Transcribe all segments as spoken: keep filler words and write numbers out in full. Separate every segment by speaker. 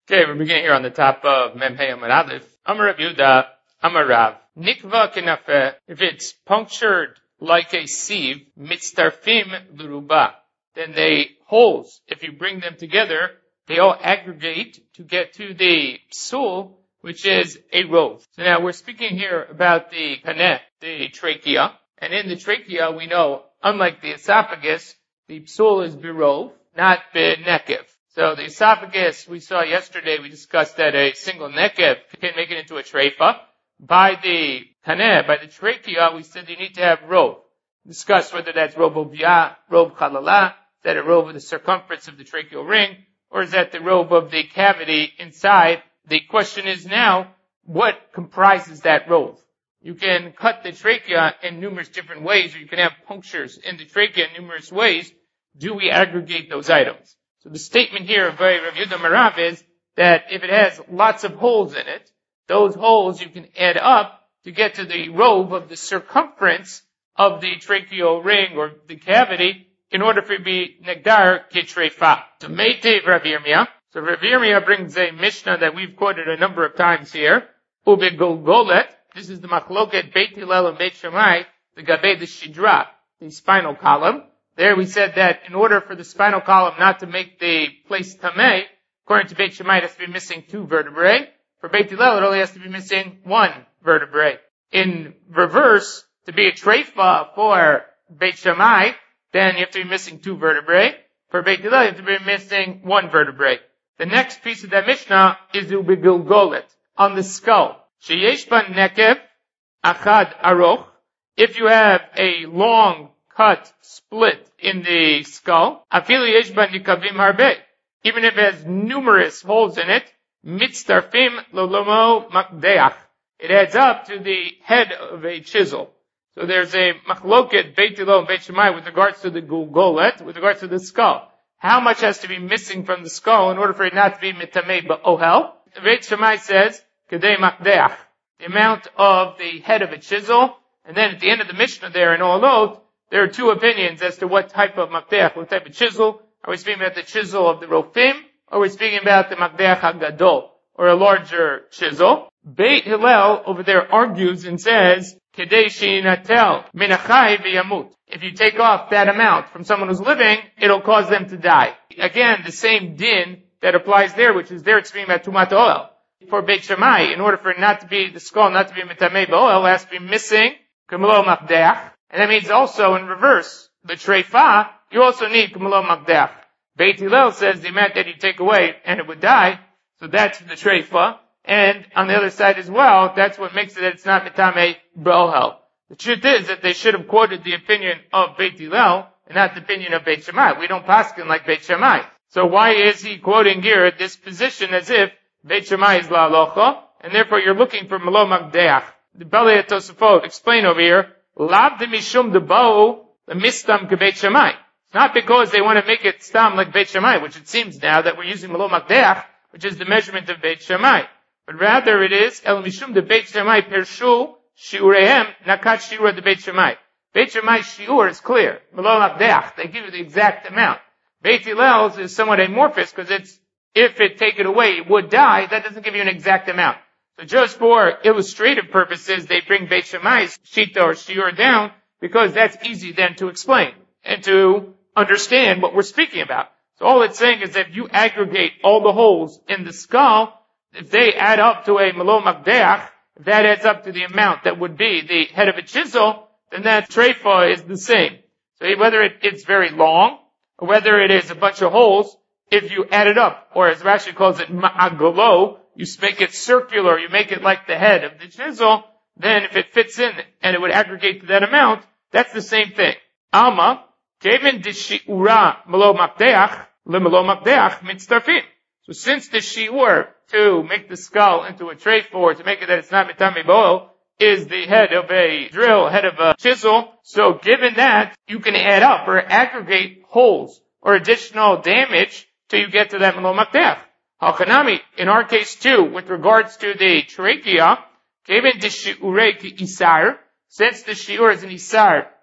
Speaker 1: Okay, we're beginning here on the top of Mem Hey Amar Aleph. Amar Rav Yehuda, Amar Rav. Nikva kenafeh, if it's punctured like a sieve, mitztarfim l'ruba, then they holes, if you bring them together, they all aggregate to get to the psul, which is a rove. So now we're speaking here about the kaneh, the trachea, and in the trachea we know, unlike the esophagus, the psul is birov, not benekev. So the esophagus, we saw yesterday, we discussed that a single nekev can make it into a treifa. By the kaneh, by the trachea, we said you need to have rove. We discussed whether that's rove obiyah, rove chalala, is that a rove of the circumference of the tracheal ring, or is that the rove of the cavity inside? The question is now, what comprises that rove? You can cut the trachea in numerous different ways, or you can have punctures in the trachea in numerous ways. Do we aggregate those items? So the statement here by Rav Yehuda Marav is that if it has lots of holes in it, those holes you can add up to get to the rove of the circumference of the tracheal ring or the cavity in order for it to be negdar kitreifa. So Meitev Rav Yirmiyah. So Rav Yirmiyah brings a Mishnah that we've quoted a number of times here. Ube Golgolet. This is the machloket Beit Hillel and Beit Shammai, the gabe the shidra, the spinal column. There we said that in order for the spinal column not to make the place tameh, according to Beit Shammai, it has to be missing two vertebrae. For Beit Hillel, it only has to be missing one vertebrae. In reverse, to be a treifa for Beit Shammai, then you have to be missing two vertebrae. For Beit Hillel, you have to be missing one vertebrae. The next piece of that Mishnah is ubegilgolet, on the skull. Sheyesh ban nekev achad aroch. If you have a long cut split in the skull, afilu yesh ban nikavim harbe. Even if it has numerous holes in it, mitztarfim lolomo makdeach. It adds up to the head of a chisel. So there's a machloket Beit Hillel and Beit Shammai with regards to the gulgolet, with regards to the skull. How much has to be missing from the skull in order for it not to be mitamei ba'ohel? Beit Shammai says, kedei makdeach, the amount of the head of a chisel. And then at the end of the Mishnah there in Olot, there are two opinions as to what type of makdeach, what type of chisel. Are we speaking about the chisel of the rofim, or are we speaking about the makdeach hagadol, or a larger chisel? Beit Hillel over there argues and says, kedei sheinatel minachai v'yamut. If you take off that amount from someone who's living, it'll cause them to die. Again, the same din that applies there, which is there it's speaking about tumat oil. For Beit Shammai, in order for it not to be, the skull not to be mitamei ba'oil, it has to be missing kumelo makdeach. And that means also in reverse, the treifa, you also need kumelo makdeach. Beit Hillel says the amount that you take away and it would die, so that's the treifa. And on the other side as well, that's what makes it that it's not mitamei ba'ohel. The truth is that they should have quoted the opinion of Beit Hillel and not the opinion of Beit Shammai. We don't paskin like Beit Shammai. So why is he quoting here this position as if Beit Shammai is la alocha, and therefore you're looking for malo magdeach? The Balei Tosafot explain over here, lav de mishum de bao the mistam ke Beit Shammai. It's not because they want to make it stam like Beit Shammai, which it seems now that we're using malo magdeach, which is the measurement of Beit Shammai. But rather it is el mishum de Beit Shammai pershu shiurehem nakat shiur de Beit Shammai. Beit Shammai shiur is clear. Malo magdeach, they give you the exact amount. Beit Hillel's is somewhat amorphous because it's, if it take it away, it would die. That doesn't give you an exact amount. So just for illustrative purposes, they bring Beit Shammai's shita or shiur down because that's easy then to explain and to understand what we're speaking about. So all it's saying is that if you aggregate all the holes in the skull, if they add up to a malo magdeach, if that adds up to the amount that would be the head of a chisel, then that treifa is the same. So whether it, it's very long, or whether it is a bunch of holes, if you add it up, or as Rashi calls it ma'agolo, you make it circular, you make it like the head of the chisel, then if it fits in and it would aggregate to that amount, that's the same thing. Alma, kevin de shi'ura malo makdeach, le malo makdeach mitztarfim. So since the shi'ur, to make the skull into a treifa, or to make it that it's not mitamei ba'ohel, is the head of a drill, head of a chisel, so given that, you can add up or aggregate holes or additional damage till you get to that malo makdeach. Halchanami, in our case too, with regards to the trachea, given the shi'urei ki isar, since the shi'ur is an isar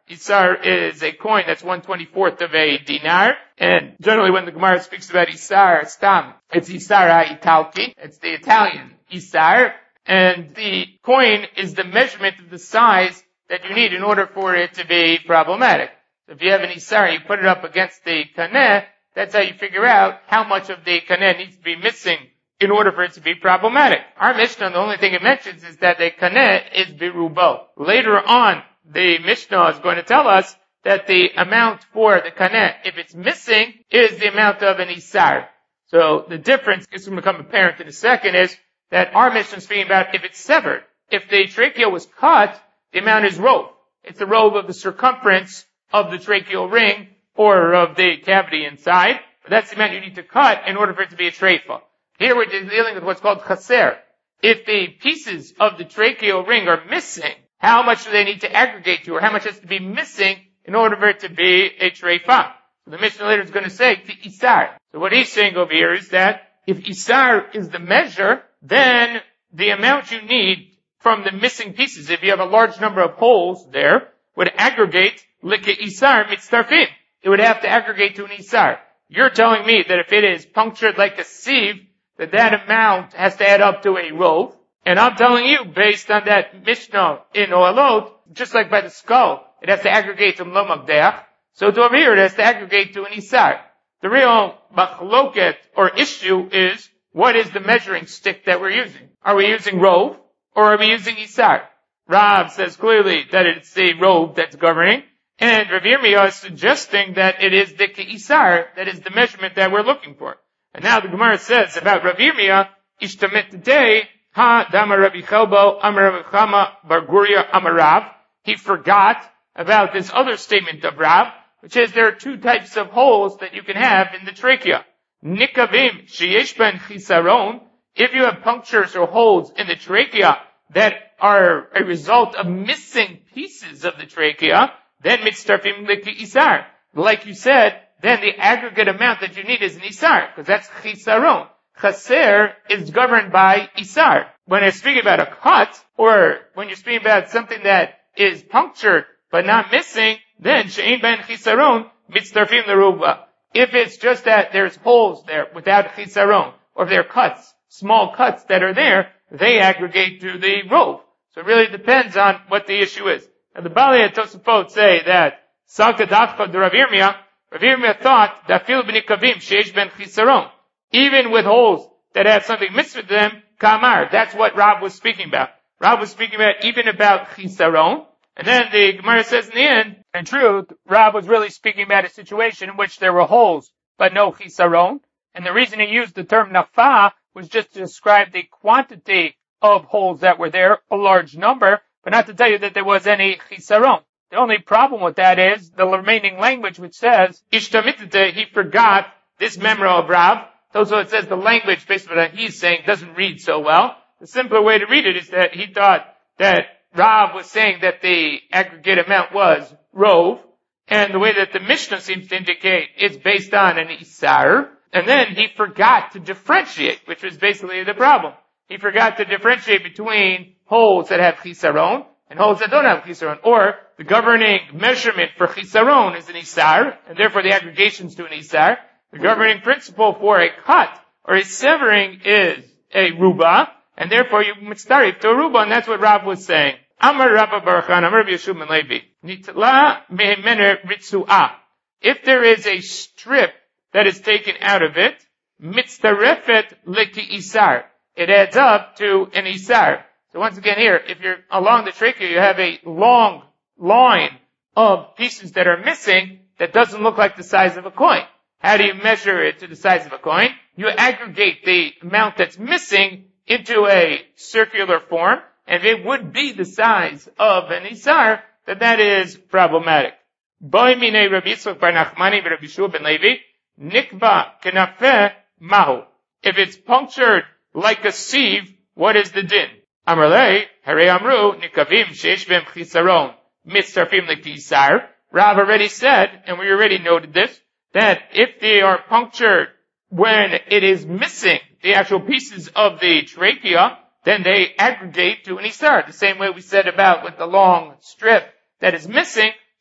Speaker 1: Isar is a coin that's one twenty-fourth of a dinar. And generally when the Gemara speaks about Isar, Stam, it's Isar ha-Italki. It's the Italian Isar. And the coin is the measurement of the size that you need in order for it to be problematic. So if you have an Isar, you put it up against the kaneh, that's how you figure out how much of the kaneh needs to be missing in order for it to be problematic. Our Mishnah, the only thing it mentions is that the kaneh is birubo. Later on, the Mishnah is going to tell us that the amount for the kaneh, if it's missing, is the amount of an Isar. So the difference, is going to become apparent in a second, is that our Mishnah is speaking about if it's severed. If the trachea was cut, the amount is rove. It's the rove of the circumference of the tracheal ring or of the cavity inside. But that's the amount you need to cut in order for it to be a treifa. Here we're dealing with what's called chaser. If the pieces of the tracheal ring are missing, how much do they need to aggregate to, or how much has to be missing in order for it to be a treifa? So the Mishnah later is going to say to Isar. So what he's saying over here is that if Isar is the measure, then the amount you need from the missing pieces, if you have a large number of holes there, would aggregate like Isar mitztarfim. It would have to aggregate to an Isar. You're telling me that if it is punctured like a sieve, that that amount has to add up to a rove. And I'm telling you, based on that Mishnah in Ohalot, just like by the skull, it has to aggregate to lo magdeach. So to over here, it has to aggregate to an Isar. The real machloket or issue is, what is the measuring stick that we're using? Are we using rove or are we using Isar? Rav says clearly that it's the rove that's governing, and Rav Yirmiyah is suggesting that it is the Isar that is the measurement that we're looking for. And now the Gemara says about Rav Yirmiyah, Ishtamet today, Ha Dama Rabbi Chelbo, Amar Rabbi Chama, Bar Guria, Amar Rav. He forgot about this other statement of Rav, which is there are two types of holes that you can have in the trachea. Nikavim, sheyesh ben chisaron. If you have punctures or holes in the trachea that are a result of missing pieces of the trachea, then mitztarfim liki isar. Like you said, then the aggregate amount that you need is an isar, because that's chisaron. Chaser is governed by isar. When you're speaking about a cut, or when you're speaking about something that is punctured but not missing, then she'ein ben chisaron mitztarfim leruba. If it's just that there's holes there without chisaron, or if there are cuts, small cuts that are there, they aggregate to the rove. So it really depends on what the issue is. Now the Balei and Tosafot say that Salka Dafka de Rav Yirmiyah, Rav Yirmiyah thought that fil b'nikavim sheish ben chisaron, even with holes that have something mixed with them, kamar. That's what Rav was speaking about. Rav was speaking about even about chisaron. And then the Gemara says in the end, in truth, Rav was really speaking about a situation in which there were holes, but no chisaron. And the reason he used the term nafa was just to describe the quantity of holes that were there, a large number, but not to tell you that there was any chisaron. The only problem with that is the remaining language which says, ishtamitite, he forgot this memra of Rav. So it says the language based on what he's saying doesn't read so well. The simpler way to read it is that he thought that Rav was saying that the aggregate amount was rove, and the way that the Mishnah seems to indicate it's based on an isar, and then he forgot to differentiate, which was basically the problem. He forgot to differentiate between holes that have chisaron and holes that don't have chisaron, or the governing measurement for chisaron is an isar, and therefore the aggregations to an isar. The governing principle for a cut or a severing is a ruba, and therefore you mitztarif to a ruba, and that's what Rav was saying. Amar Rabba Baruchan, Amar Rabbi Yeshua ben Levi, Nitla mehemener ritzuah. If there is a strip that is taken out of it, mitztarefet leki isar. It adds up to an isar. So once again here, if you're along the trachea, you have a long line of pieces that are missing that doesn't look like the size of a coin. How do you measure it to the size of a coin? You aggregate the amount that's missing into a circular form, and if it would be the size of an isar, then that is problematic. Boi minei Rabbi Yitzchak bar Nachmani v'Rabbi Yeshua ben Levi, nikva kenafeh mahu. If it's punctured like a sieve, what is the din? Amar lei, harei amru, nikavim sheish b'hem chisaron, mitzarfim leki isar. Rav already said, and we already noted this, that if they are punctured when it is missing the actual pieces of the trachea, then they aggregate to an isar. The same way we said about with the long strip that is missing.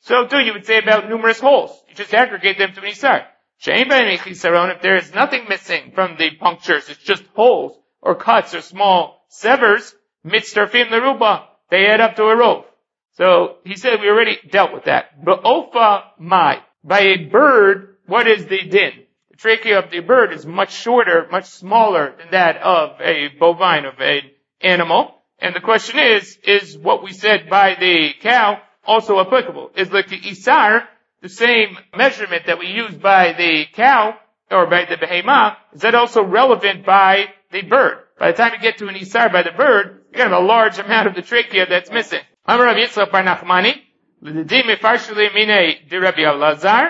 Speaker 1: So too you would say about numerous holes. You just aggregate them to an isar. If there is nothing missing from the punctures, it's just holes or cuts or small severs, mitzdarfim leruba, they add up to a rove. So he said we already dealt with that. Ba'ofa mai. By a bird, what is the din? The trachea of the bird is much shorter, much smaller than that of a bovine, of an animal. And the question is, is what we said by the cow also applicable? Is like the isar, the same measurement that we use by the cow, or by the behemah, is that also relevant by the bird? By the time you get to an isar by the bird, you're going to have a large amount of the trachea that's missing. Amar Rav Yitzchak bar Nachmani, l'didim mefarshli mine de Rabbi Elazar,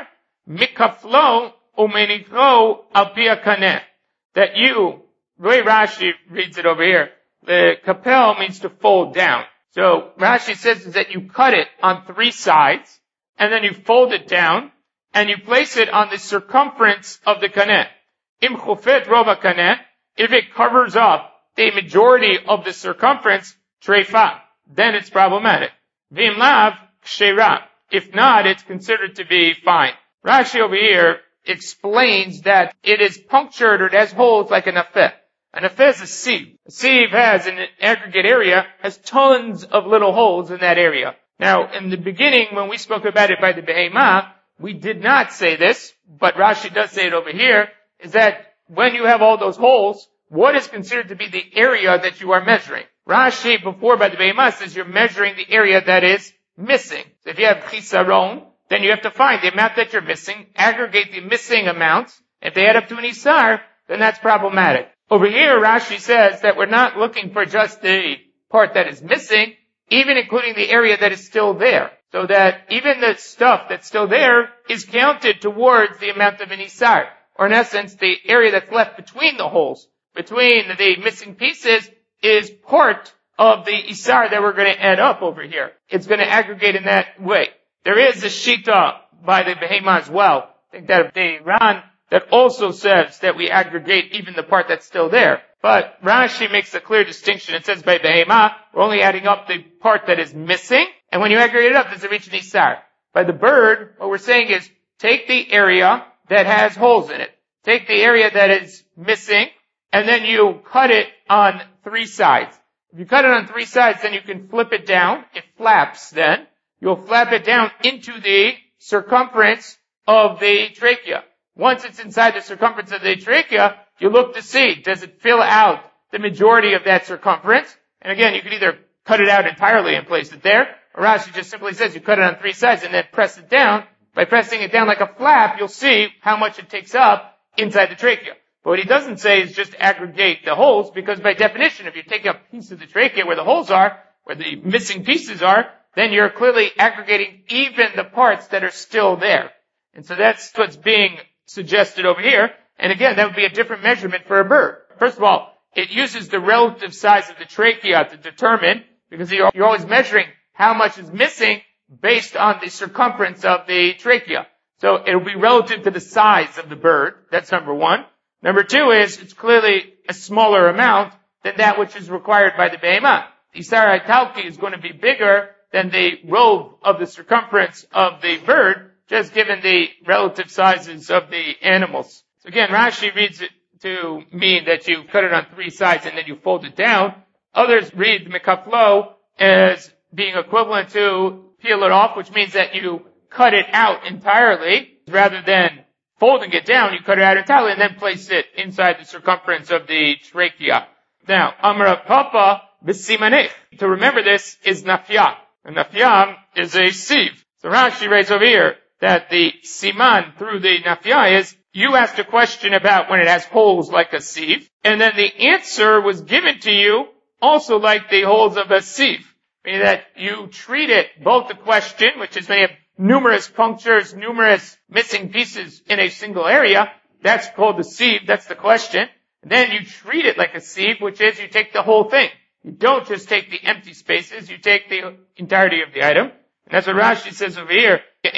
Speaker 1: mikaflo umenicho al pia kaneh. That you, the way Rashi reads it over here, the kapel means to fold down. So Rashi says is that you cut it on three sides, and then you fold it down, and you place it on the circumference of the kaneh. Im chufet rova kaneh, if it covers up the majority of the circumference, treifa, then it's problematic. Vim lav, kshera. If not, it's considered to be fine. Rashi over here explains that it is punctured or it has holes like an afeh. An afeh is a sieve. A sieve has, in an aggregate area, has tons of little holes in that area. Now, in the beginning, when we spoke about it by the behemah, we did not say this, but Rashi does say it over here, is that when you have all those holes, what is considered to be the area that you are measuring? Rashi, before by the behemah, says you're measuring the area that is missing. So if you have chisaron, then you have to find the amount that you're missing, aggregate the missing amounts. If they add up to an isar, then that's problematic. Over here, Rashi says that we're not looking for just the part that is missing, even including the area that is still there. So that even the stuff that's still there is counted towards the amount of an isar. Or in essence, the area that's left between the holes, between the missing pieces, is part of the isar that we're going to add up over here. It's going to aggregate in that way. There is a shita by the behemah as well. I think that the Ran that also says that we aggregate even the part that's still there. But Rashi makes a clear distinction. It says by behemah, we're only adding up the part that is missing, and when you aggregate it up, does it reach an isar? By the bird, what we're saying is, take the area that has holes in it. Take the area that is missing, and then you cut it on three sides. If you cut it on three sides, then you can flip it down. It flaps then. You'll flap it down into the circumference of the trachea. Once it's inside the circumference of the trachea, you look to see, does it fill out the majority of that circumference? And again, you can either cut it out entirely and place it there, or Rashi just simply says you cut it on three sides and then press it down. By pressing it down like a flap, you'll see how much it takes up inside the trachea. But what he doesn't say is just aggregate the holes, because by definition, if you take a piece of the trachea where the holes are, where the missing pieces are, then you're clearly aggregating even the parts that are still there. And so that's what's being suggested over here. And again, that would be a different measurement for a bird. First of all, it uses the relative size of the trachea to determine, because you're always measuring how much is missing based on the circumference of the trachea. So it'll be relative to the size of the bird. That's number one. Number two is, it's clearly a smaller amount than that which is required by the behemah. The isar italki is going to be bigger than the rove of the circumference of the bird, just given the relative sizes of the animals. So again, Rashi reads it to mean that you cut it on three sides and then you fold it down. Others read mikaflo as being equivalent to peel it off, which means that you cut it out entirely, rather than folding it down, you cut it out entirely and then place it inside the circumference of the trachea. Now, Amra Papa b'simanech. To remember this is nafya. And nafya is a sieve. So Rashi writes over here that the siman through the nafya is, you asked a question about when it has holes like a sieve, and then the answer was given to you also like the holes of a sieve. Meaning that you treat it, both the question, which is when you have numerous punctures, numerous missing pieces in a single area, that's called the sieve, that's the question. And then you treat it like a sieve, which is you take the whole thing. You don't just take the empty spaces, you take the entirety of the item. And that's what Rashi says over here.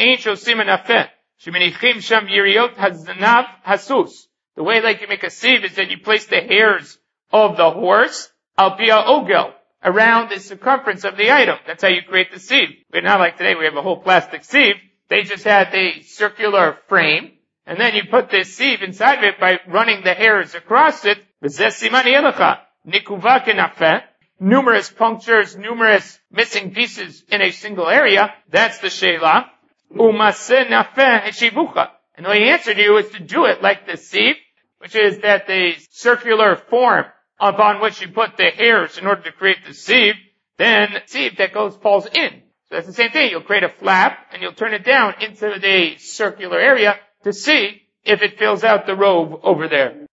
Speaker 1: The way like you make a sieve is that you place the hairs of the horse, al pia ogel, around the circumference of the item. That's how you create the sieve. But not like today we have a whole plastic sieve. They just had the circular frame, and then you put this sieve inside of it by running the hairs across it. Numerous punctures, numerous missing pieces in a single area. That's the sheila. And the way he answered you is to do it like the sieve, which is that the circular form upon which you put the hairs in order to create the sieve, then sieve that goes falls in. So that's the same thing. You'll create a flap and you'll turn it down into the circular area to see if it fills out the robe over there.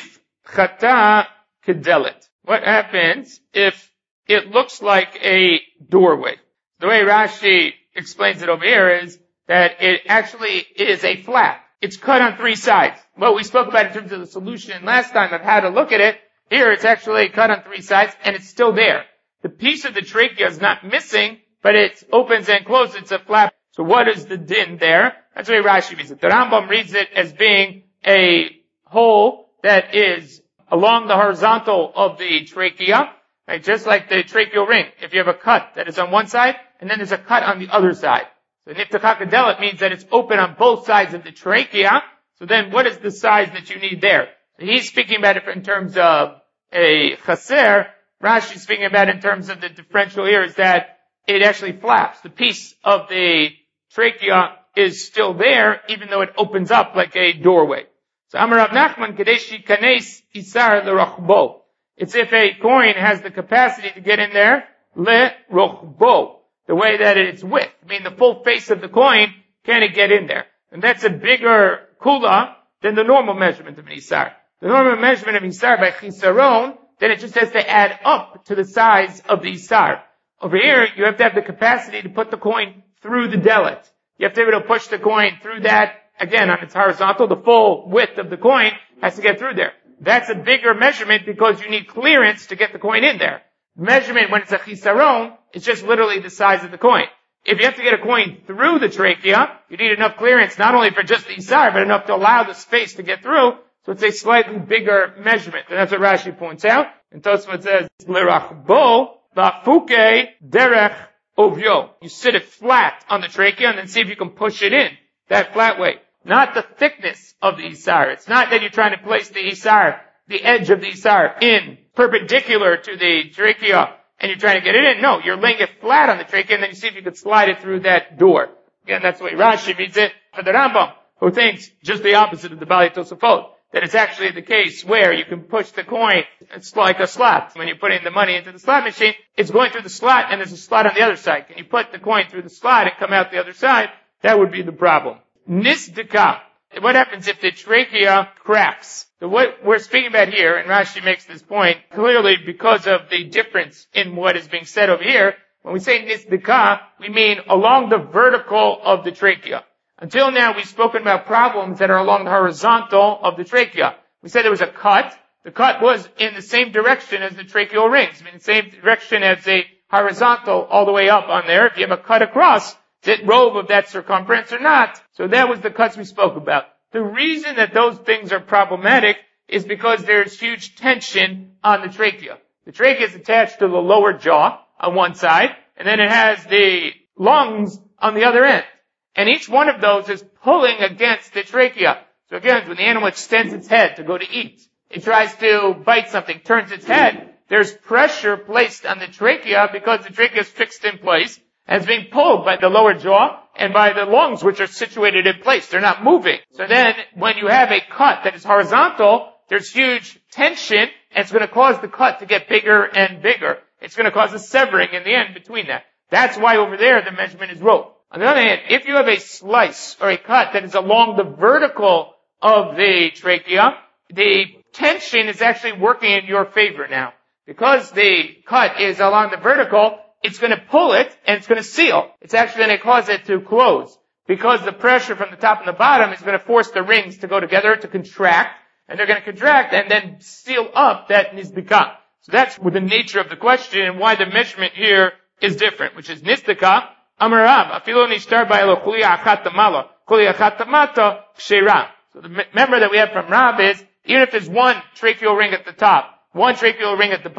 Speaker 1: Nifchata kedelet. What happens if it looks like a doorway? The way Rashi explains it over here is that it actually is a flap. It's cut on three sides. What we spoke about in terms of the solution last time of how to look at it, here it's actually cut on three sides and it's still there. The piece of the trachea is not missing, but it opens and closes. It's a flap. So what is the din there? That's the way Rashi reads it. The Rambam reads it as being a hole that is along the horizontal of the trachea, right? Just like the tracheal ring. If you have a cut that is on one side, and then there's a cut on the other side. So niftacha kedelet means that it's open on both sides of the trachea. So then what is the size that you need there? So he's speaking about it in terms of a chaser. Rashi's speaking about it in terms of the differential here is that it actually flaps. The piece of the trachea is still there, even though it opens up like a doorway. So Amar Rav Nachman, Kadeshi Kanes Isar LeRochbo. It's if a coin has the capacity to get in there, LeRochbo. The way that it's width. I mean, the full face of the coin, can it get in there? And that's a bigger kula than the normal measurement of an Isar. The normal measurement of Isar by Chisaron, then it just has to add up to the size of the Isar. Over here, you have to have the capacity to put the coin through the delet. You have to be able to push the coin through that, again, on its horizontal. The full width of the coin has to get through there. That's a bigger measurement because you need clearance to get the coin in there. Measurement when it's a chisaron, it's just literally the size of the coin. If you have to get a coin through the trachea, you need enough clearance not only for just the isar, but enough to allow the space to get through. So it's a slightly bigger measurement. And that's what Rashi points out. And Tosfot says, L'rachbo v'afuke derech ovyo. You sit it flat on the trachea and then see if you can push it in that flat way. Not the thickness of the isar. It's not that you're trying to place the isar, the edge of the isar, in perpendicular to the trachea and you're trying to get it in. No, you're laying it flat on the trachea and then you see if you can slide it through that door. Again, that's the way Rashi reads it for the Rambam, who thinks just the opposite of the Bali Tosafot. That it's actually the case where you can push the coin, it's like a slot. When you're putting the money into the slot machine, it's going through the slot and there's a slot on the other side. Can you put the coin through the slot and come out the other side? That would be the problem. Nisdika. What happens if the trachea cracks? So what we're speaking about here, and Rashi makes this point clearly because of the difference in what is being said over here. When we say nisdika, we mean along the vertical of the trachea. Until now, we've spoken about problems that are along the horizontal of the trachea. We said there was a cut. The cut was in the same direction as the tracheal rings. I mean, the same direction as the horizontal all the way up on there. If you have a cut across, is it robe of that circumference or not? So that was the cuts we spoke about. The reason that those things are problematic is because there's huge tension on the trachea. The trachea is attached to the lower jaw on one side, and then it has the lungs on the other end. And each one of those is pulling against the trachea. So again, when the animal extends its head to go to eat, it tries to bite something, turns its head, there's pressure placed on the trachea because the trachea is fixed in place and is being pulled by the lower jaw and by the lungs, which are situated in place. They're not moving. So then, when you have a cut that is horizontal, there's huge tension, and it's going to cause the cut to get bigger and bigger. It's going to cause a severing in the end between that. That's why over there the measurement is rope. On the other hand, if you have a slice or a cut that is along the vertical of the trachea, the tension is actually working in your favor now. Because the cut is along the vertical, it's going to pull it and it's going to seal. It's actually going to cause it to close. Because the pressure from the top and the bottom is going to force the rings to go together, to contract, and they're going to contract and then seal up that nisdika. So that's the nature of the question and why the measurement here is different, which is nisdika. Amar Rav, afilo nishtar ba'elo chuli achat tamalo, chuli achat tamato kshera. So the member that we have from Rav is, even if there's one tracheal ring at the top, one tracheal ring at the bottom,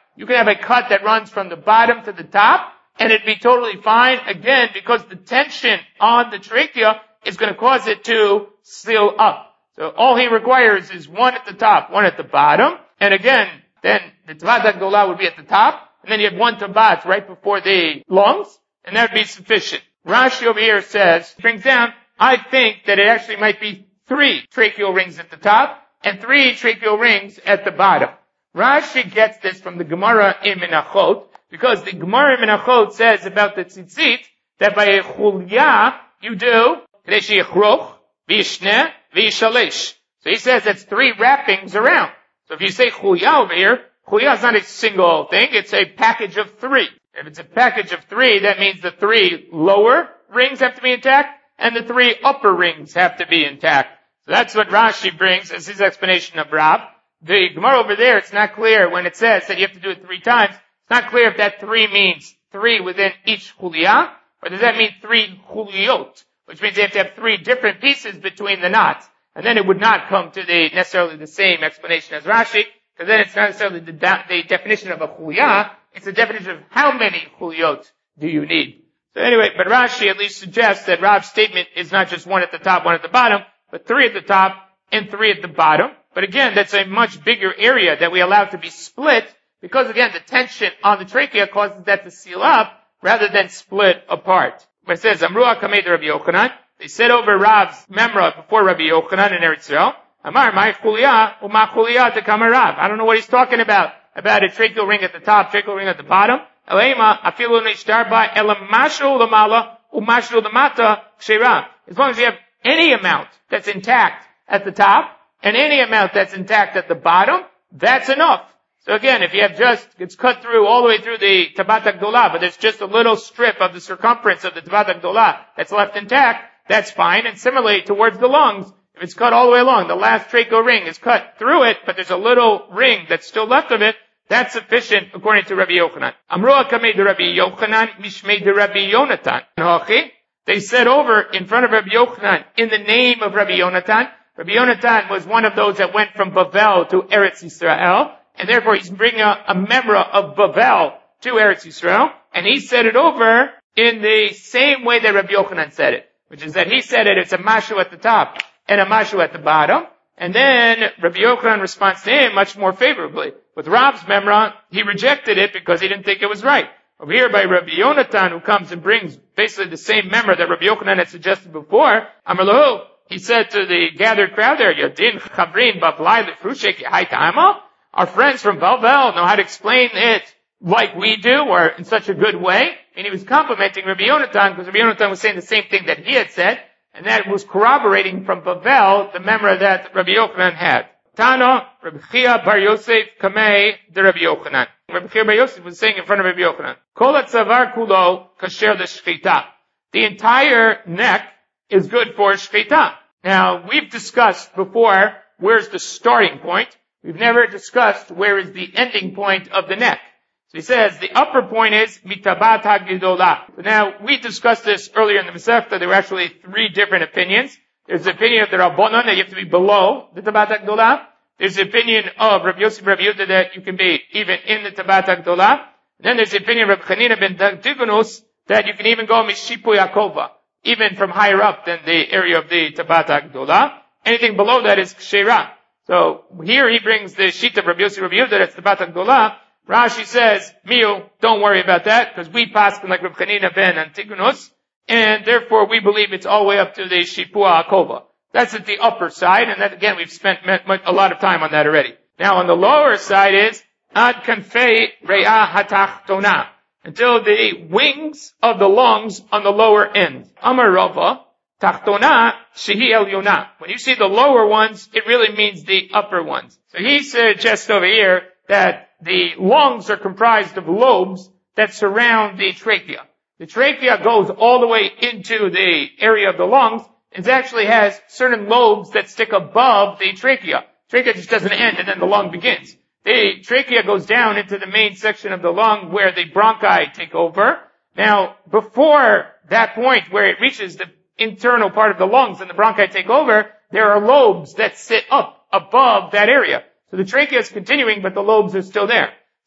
Speaker 1: You can have a cut that runs from the bottom to the top, and it'd be totally fine, again, because the tension on the trachea is going to cause it to seal up. So all he requires is one at the top, one at the bottom, and again, then the tabat hagdolah would be at the top, and then you have one tabat right before the lungs, and that would be sufficient. Rashi over here says, brings down, I think that it actually might be three tracheal rings at the top, and three tracheal rings at the bottom. Rashi gets this from the Gemara in Menachot, because the Gemara in Menachot says about the tzitzit, that by a chulya, you do, kadesh yichroch, v'yishneh, v'yishalesh. So he says that's three wrappings around. So if you say chulya over here, chulya is not a single thing, it's a package of three. If it's a package of three, that means the three lower rings have to be intact, and the three upper rings have to be intact. So that's what Rashi brings as his explanation of Rav. The Gemara over there, it's not clear when it says that you have to do it three times. It's not clear if that three means three within each chuliyah, or does that mean three chuliyot, which means you have to have three different pieces between the knots. And then it would not come to the necessarily the same explanation as Rashi, because then it's not necessarily the, the definition of a chuliyah, it's the definition of how many chuliyot do you need. So anyway, but Rashi at least suggests that Rav's statement is not just one at the top, one at the bottom, but three at the top and three at the bottom. But again, that's a much bigger area that we allow to be split, because again, the tension on the trachea causes that to seal up rather than split apart. But it says, Amru HaKamei de Rabbi Yochanan, they said over Rav's memra before Rabbi Yochanan in Eretz Yisrael, Amar, my chuliyah, uma chuliyah te kama Rav. I don't know what he's talking about, about a tracheal ring at the top, tracheal ring at the bottom. Elema, afilu nishtar ba, elamashu lamala, umashu lamata, kshera. As long as you have any amount that's intact at the top, and any amount that's intact at the bottom, that's enough. So again, if you have just, it's cut through all the way through the tabat hagdolah, but there's just a little strip of the circumference of the tabat hagdolah that's left intact, that's fine. And similarly, towards the lungs, if it's cut all the way along, the last tracheal ring is cut through it, but there's a little ring that's still left of it, that's sufficient according to Rabbi Yochanan. Amru HaKamei de Rabbi Yochanan, mishmei de Rabbi Yonatan. They said over in front of Rabbi Yochanan, in the name of Rabbi Yonatan. Rabbi Yonatan was one of those that went from Bavel to Eretz Yisrael, and therefore he's bringing a, a memra of Bavel to Eretz Yisrael, and he said it over in the same way that Rabbi Yochanan said it, which is that he said it, it's a mashu at the top and a mashu at the bottom, and then Rabbi Yochanan responds to him much more favorably. With Rav's memra, he rejected it because he didn't think it was right. Over here by Rabbi Yonatan, who comes and brings basically the same memra that Rabbi Yochanan had suggested before, Amar lahu, he said to the gathered crowd there, Yadin Chavrin Bavlai Lefrushek Haitama. Our friends from Bavel know how to explain it like we do, or in such a good way. And he was complimenting Rabbi Yonatan, because Rabbi Yonatan was saying the same thing that he had said, and that was corroborating from Bavel the memra that Rabbi Yochanan had. Tana, Rabbi Chia Bar Yosef Kamei de Rabbi Yochanan. Rabbi Chia Bar Yosef was saying in front of Rabbi Yochanan, Kol Atzavar Kulo Kasher L'Shchita. The entire neck is good for shchita. Now, we've discussed before where's the starting point. We've never discussed where is the ending point of the neck. So he says the upper point is mitabat hagdolah. Now, we discussed this earlier in the Masechta. There were actually three different opinions. There's the opinion of the Rabbanon that you have to be below the tabat hagdolah. There's the opinion of Rabbi Yosef Rabbi Yehuda that you can be even in the tabat hagdolah. Then there's the opinion of Rabbi Chanina ben Tigunus that you can even go mishipu Yakova, even from higher up than the area of the tabat hagdolah. Anything below that is kshera. So here he brings the sheet of Rabbi Yosef Rabbi Yehuda, that's tabat hagdolah. Rashi says, Miu, don't worry about that, because we pass like Rabbi Chanina ben Antigonus, and therefore we believe it's all the way up to the Shipua Akova. That's at the upper side, and that again, we've spent a lot of time on that already. Now on the lower side is, Ad Kanfei Re'ah Hatachtona, until the wings of the lungs on the lower end. Amar Rava, Tachtona Shehi Elyona. When you see the lower ones, it really means the upper ones. So he suggests over here that the lungs are comprised of lobes that surround the trachea. The trachea goes all the way into the area of the lungs. It actually has certain lobes that stick above the trachea. Trachea just doesn't end and then the lung begins. The trachea goes down into the main section of the lung where the bronchi take over. Now, before that point where it reaches the internal part of the lungs and the bronchi take over, there are lobes that sit up above that area. So the trachea is continuing, but the lobes are still there.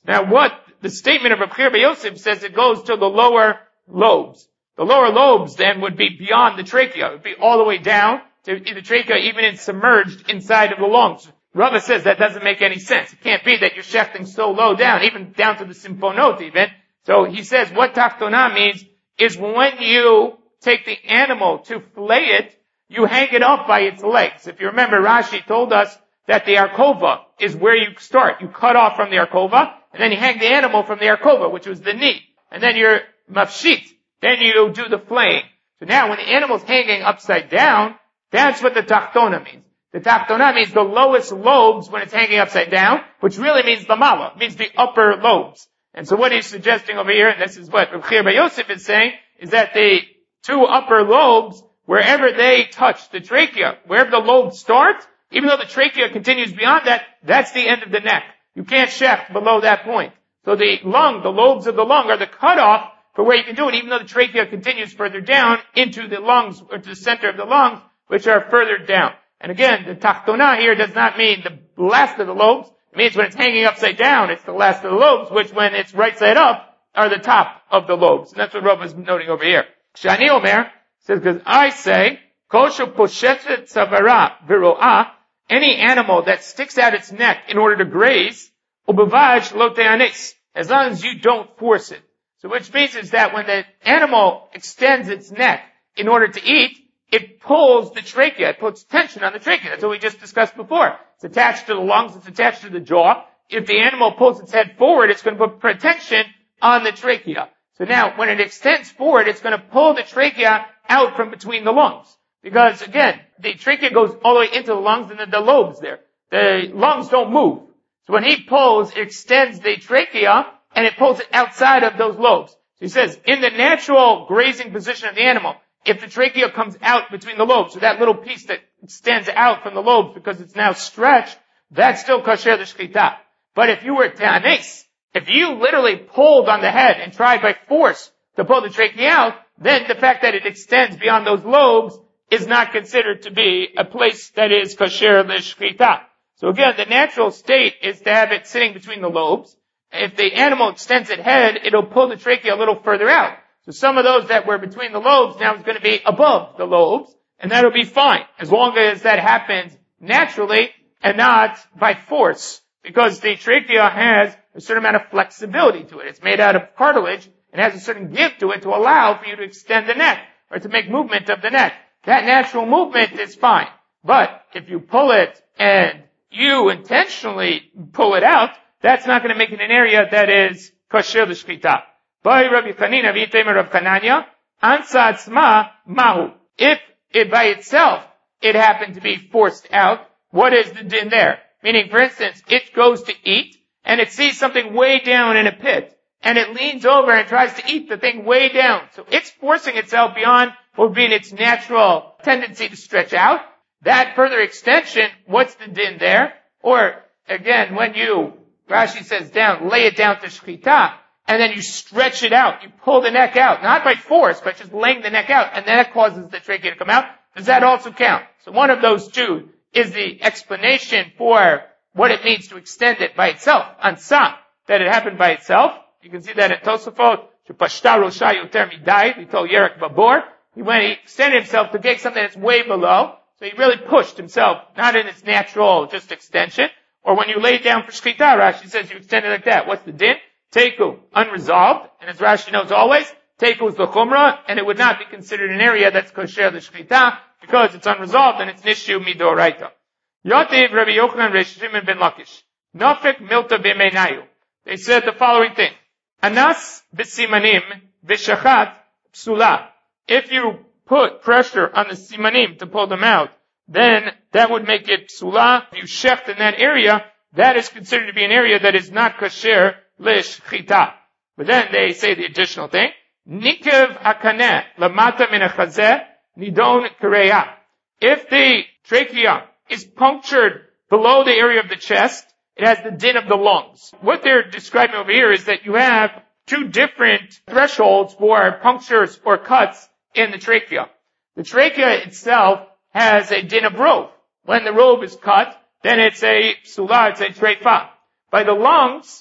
Speaker 1: Now what the statement of Reb Chia Bar Yosef says, it goes to the lower lobes. The lower lobes then would be beyond the trachea. It would be all the way down to the trachea, even in submerged inside of the lungs. Rava says that doesn't make any sense. It can't be that you're shechting so low down, even down to the simponot even. So he says what tachtona means is when you take the animal to flay it, you hang it up by its legs. If you remember, Rashi told us that the arkova is where you start. You cut off from the arkova, and then you hang the animal from the arkova, which was the knee. And then you're mafshit. Then you do the flaying. So now when the animal's hanging upside down, that's what the tachtona means. The tachtona means the lowest lobes when it's hanging upside down, which really means the mala. It means the upper lobes. And so what he's suggesting over here, and this is what Reb Chia Bar Yosef is saying, is that the two upper lobes, wherever they touch the trachea, wherever the lobes start, even though the trachea continues beyond that, that's the end of the neck. You can't shecht below that point. So the lung, the lobes of the lung are the cutoff for where you can do it, even though the trachea continues further down into the lungs, or to the center of the lungs, which are further down. And again, the tachtona here does not mean the last of the lobes. It means when it's hanging upside down, it's the last of the lobes, which when it's right side up, are the top of the lobes. And that's what Rav is noting over here. Shani Omer says, because I say, Koshu poshetet savara viro'ah, any animal that sticks out its neck in order to graze, ubevaj lo te'anis, as long as you don't force it. So which means is that when the animal extends its neck in order to eat, it pulls the trachea, it puts tension on the trachea. That's what we just discussed before. It's attached to the lungs, it's attached to the jaw. If the animal pulls its head forward, it's going to put tension on the trachea. So now, when it extends forward, it's going to pull the trachea out from between the lungs. Because again, the trachea goes all the way into the lungs and then the lobes there. The lungs don't move. So when he pulls, it extends the trachea and it pulls it outside of those lobes. So he says, in the natural grazing position of the animal, if the trachea comes out between the lobes, so that little piece that extends out from the lobes because it's now stretched, that's still kasher the shchita. But if you were te'anes, if you literally pulled on the head and tried by force to pull the trachea out, then the fact that it extends beyond those lobes is not considered to be a place that is kasher the shchita. So again, the natural state is to have it sitting between the lobes. If the animal extends its head, it'll pull the trachea a little further out. So some of those that were between the lobes now is going to be above the lobes, and that'll be fine, as long as that happens naturally and not by force, because the trachea has a certain amount of flexibility to it. It's made out of cartilage and has a certain give to it to allow for you to extend the neck, or to make movement of the neck. That natural movement is fine. But if you pull it and you intentionally pull it out, that's not going to make it an area that is kosher l'shchita. By Rabbi Chanina, v'itemer Rav Chananya, ansa atzma mahu. If it by itself, it happened to be forced out, what is the din there? Meaning, for instance, it goes to eat, and it sees something way down in a pit, and it leans over and tries to eat the thing way down. So it's forcing itself beyond what would be its natural tendency to stretch out. That further extension, what's the din there? Or, again, when you, Rashi says down, lay it down to shchita, and then you stretch it out. You pull the neck out, not by force, but just laying the neck out, and then that causes the trachea to come out. Does that also count? So one of those two is the explanation for what it means to extend it by itself. Ansa, that it happened by itself. You can see that in Tosafot. Shepashta rosha yoter midai, he told Yerek Babor. He went, he extended himself to get something that's way below. So he really pushed himself, not in its natural just extension. Or when you lay it down for shchita, Rashi says you extend it like that. What's the din? Teku, unresolved, and as Rashi knows always, Teku is the chumrah, and it would not be considered an area that's kosher the shchita, because it's unresolved and it's nishu midoraita. Yotiv Rabbi Yochanan Reish Shimon ben Lakish. Nofek milta b'meinayu. They said the following thing. Anas b'simanim v'shachat psula. If you put pressure on the simanim to pull them out, then that would make it psula. If you shecht in that area, that is considered to be an area that is not kosher l'shchita. But then they say the additional thing. Nikev hakaneh lamata min hachazeh nidon kareya. If the trachea is punctured below the area of the chest, it has the din of the lungs. What they're describing over here is that you have two different thresholds for punctures or cuts in the trachea. The trachea itself has a din of robe. When the robe is cut, then it's a psula, it's a treifa. By the lungs,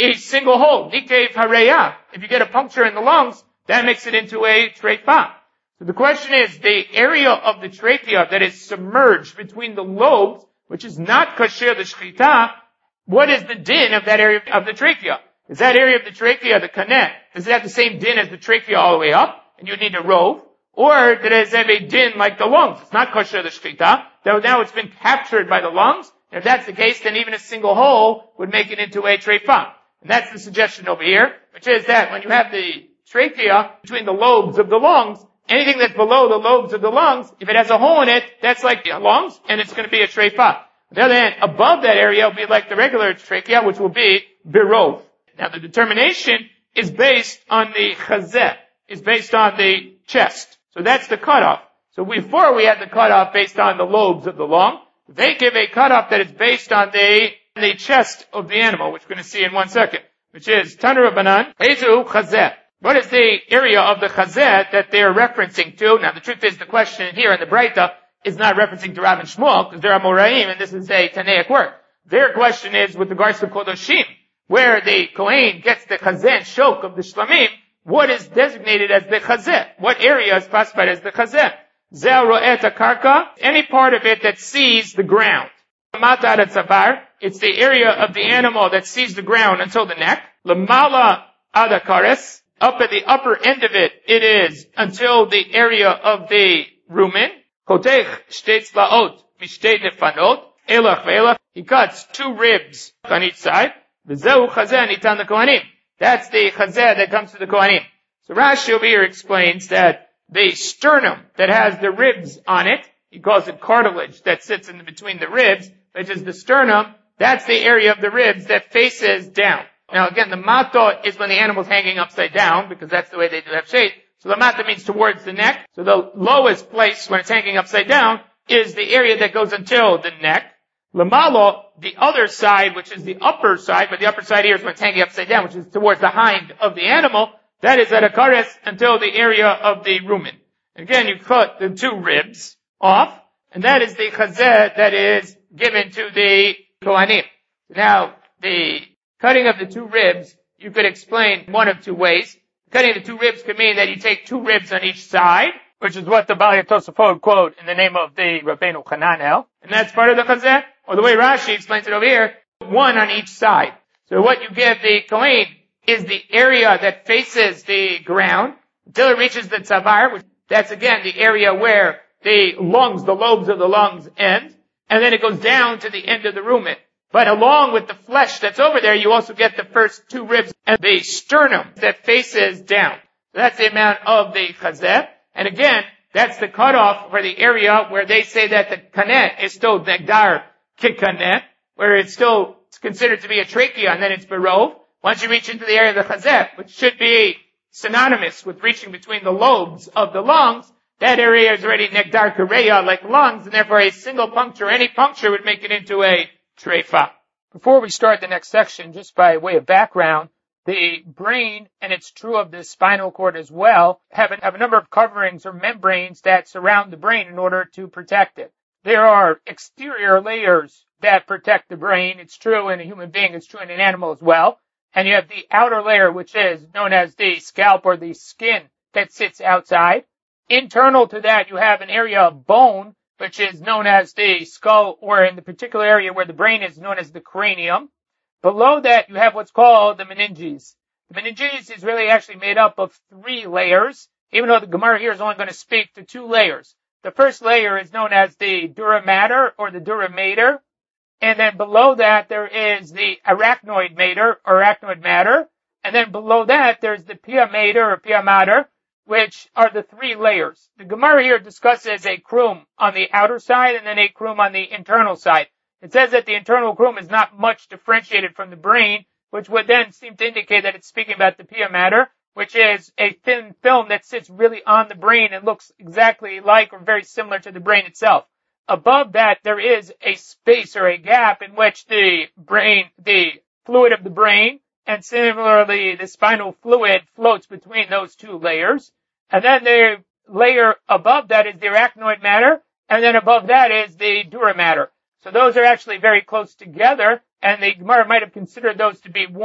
Speaker 1: a single hole. Nikev hareya. If you get a puncture in the lungs, that makes it into a treifa. So the question is, the area of the trachea that is submerged between the lobes, which is not kasher the shchita, what is the din of that area of the trachea? Is that area of the trachea, the kaneh, does it have the same din as the trachea all the way up, and you need a rove? Or does it have a din like the lungs? It's not kasher the shchita, though now it's been captured by the lungs. And if that's the case, then even a single hole would make it into a treifa. And that's the suggestion over here, which is that when you have the trachea between the lobes of the lungs, anything that's below the lobes of the lungs, if it has a hole in it, that's like the lungs, and it's going to be a treifa. On the other hand, above that area will be like the regular trachea, which will be birov. Now the determination is based on the chazeh, is based on the chest. So that's the cutoff. So before we had the cutoff based on the lobes of the lung, they give a cutoff that is based on the, the chest of the animal, which we're going to see in one second, which is Tanur Banan, Ezu chazeh. What is the area of the chazeh that they're referencing to? Now the truth is the question here in the Breita is not referencing to Rav and Shmuel, because they're Amoraim, and this is a Tanaic work. Their question is with regards to Kodoshim, where the Kohen gets the chazeh and shok of the Shlamim, what is designated as the chazeh? What area is classified as the chazeh? Zel ro'et karka, any part of it that sees the ground. Mata ad tzavar, it's the area of the animal that sees the ground until the neck. Lamala ad kares, up at the upper end of it, it is until the area of the rumen. Kotech shtei tzlaot mishtei nefanot, elach ve'elach, he cuts two ribs on each side. V'zeu chazeh nitan lekohanim. That's the chazeh that comes to the kohanim. So Rashi over here explains that the sternum that has the ribs on it, he calls it cartilage that sits in between the ribs, which is the sternum, that's the area of the ribs that faces down. Now again, the mato is when the animal's hanging upside down, because that's the way they do have shape. So the mato means towards the neck. So the lowest place when it's hanging upside down is the area that goes until the neck. Lamalo, the other side, which is the upper side, but the upper side here is when it's hanging upside down, which is towards the hind of the animal, that is at a kares until the area of the rumen. Again, you cut the two ribs off, and that is the chazeh that is given to the kohanim. Now, the cutting of the two ribs, you could explain one of two ways. Cutting the two ribs could mean that you take two ribs on each side, which is what the Baalei Tosafot quote in the name of the Rabbeinu Hananel, and that's part of the chazeh. Or the way Rashi explains it over here, one on each side. So what you give the kohen is the area that faces the ground until it reaches the tzavar, which that's again the area where the lungs, the lobes of the lungs end, and then it goes down to the end of the rumen. But along with the flesh that's over there, you also get the first two ribs and the sternum that faces down. So that's the amount of the chazeh. And again, that's the cutoff for the area where they say that the kaneh is still negdar kikaneh, where it's still considered to be a trachea, and then it's berov. Once you reach into the area of the chazeh, which should be synonymous with reaching between the lobes of the lungs, that area is already negdar kareya, like lungs, and therefore a single puncture, any puncture would make it into a treifa. Before we start the next section, just by way of background, the brain, and it's true of the spinal cord as well, have a, have a number of coverings or membranes that surround the brain in order to protect it. There are exterior layers that protect the brain. It's true in a human being. It's true in an animal as well. And you have the outer layer, which is known as the scalp or the skin that sits outside. Internal to that, you have an area of bone, which is known as the skull, or in the particular area where the brain is known as the cranium. Below that, you have what's called the meninges. The meninges is really actually made up of three layers, even though the Gemara here is only going to speak to two layers. The first layer is known as the dura mater or the dura mater. And then below that there is the arachnoid mater or arachnoid matter. And then below that there's the pia mater or pia mater, which are the three layers. The Gemara here discusses a krum on the outer side and then a krum on the internal side. It says that the internal krum is not much differentiated from the brain, which would then seem to indicate that it's speaking about the pia mater, which is a thin film that sits really on the brain and looks exactly like or very similar to the brain itself. Above that, there is a space or a gap in which the brain, the fluid of the brain, and similarly the spinal fluid floats between those two layers. And then the layer above that is the arachnoid matter, and then above that is the dura mater. So those are actually very close together, and the Gemara might have considered those to be one.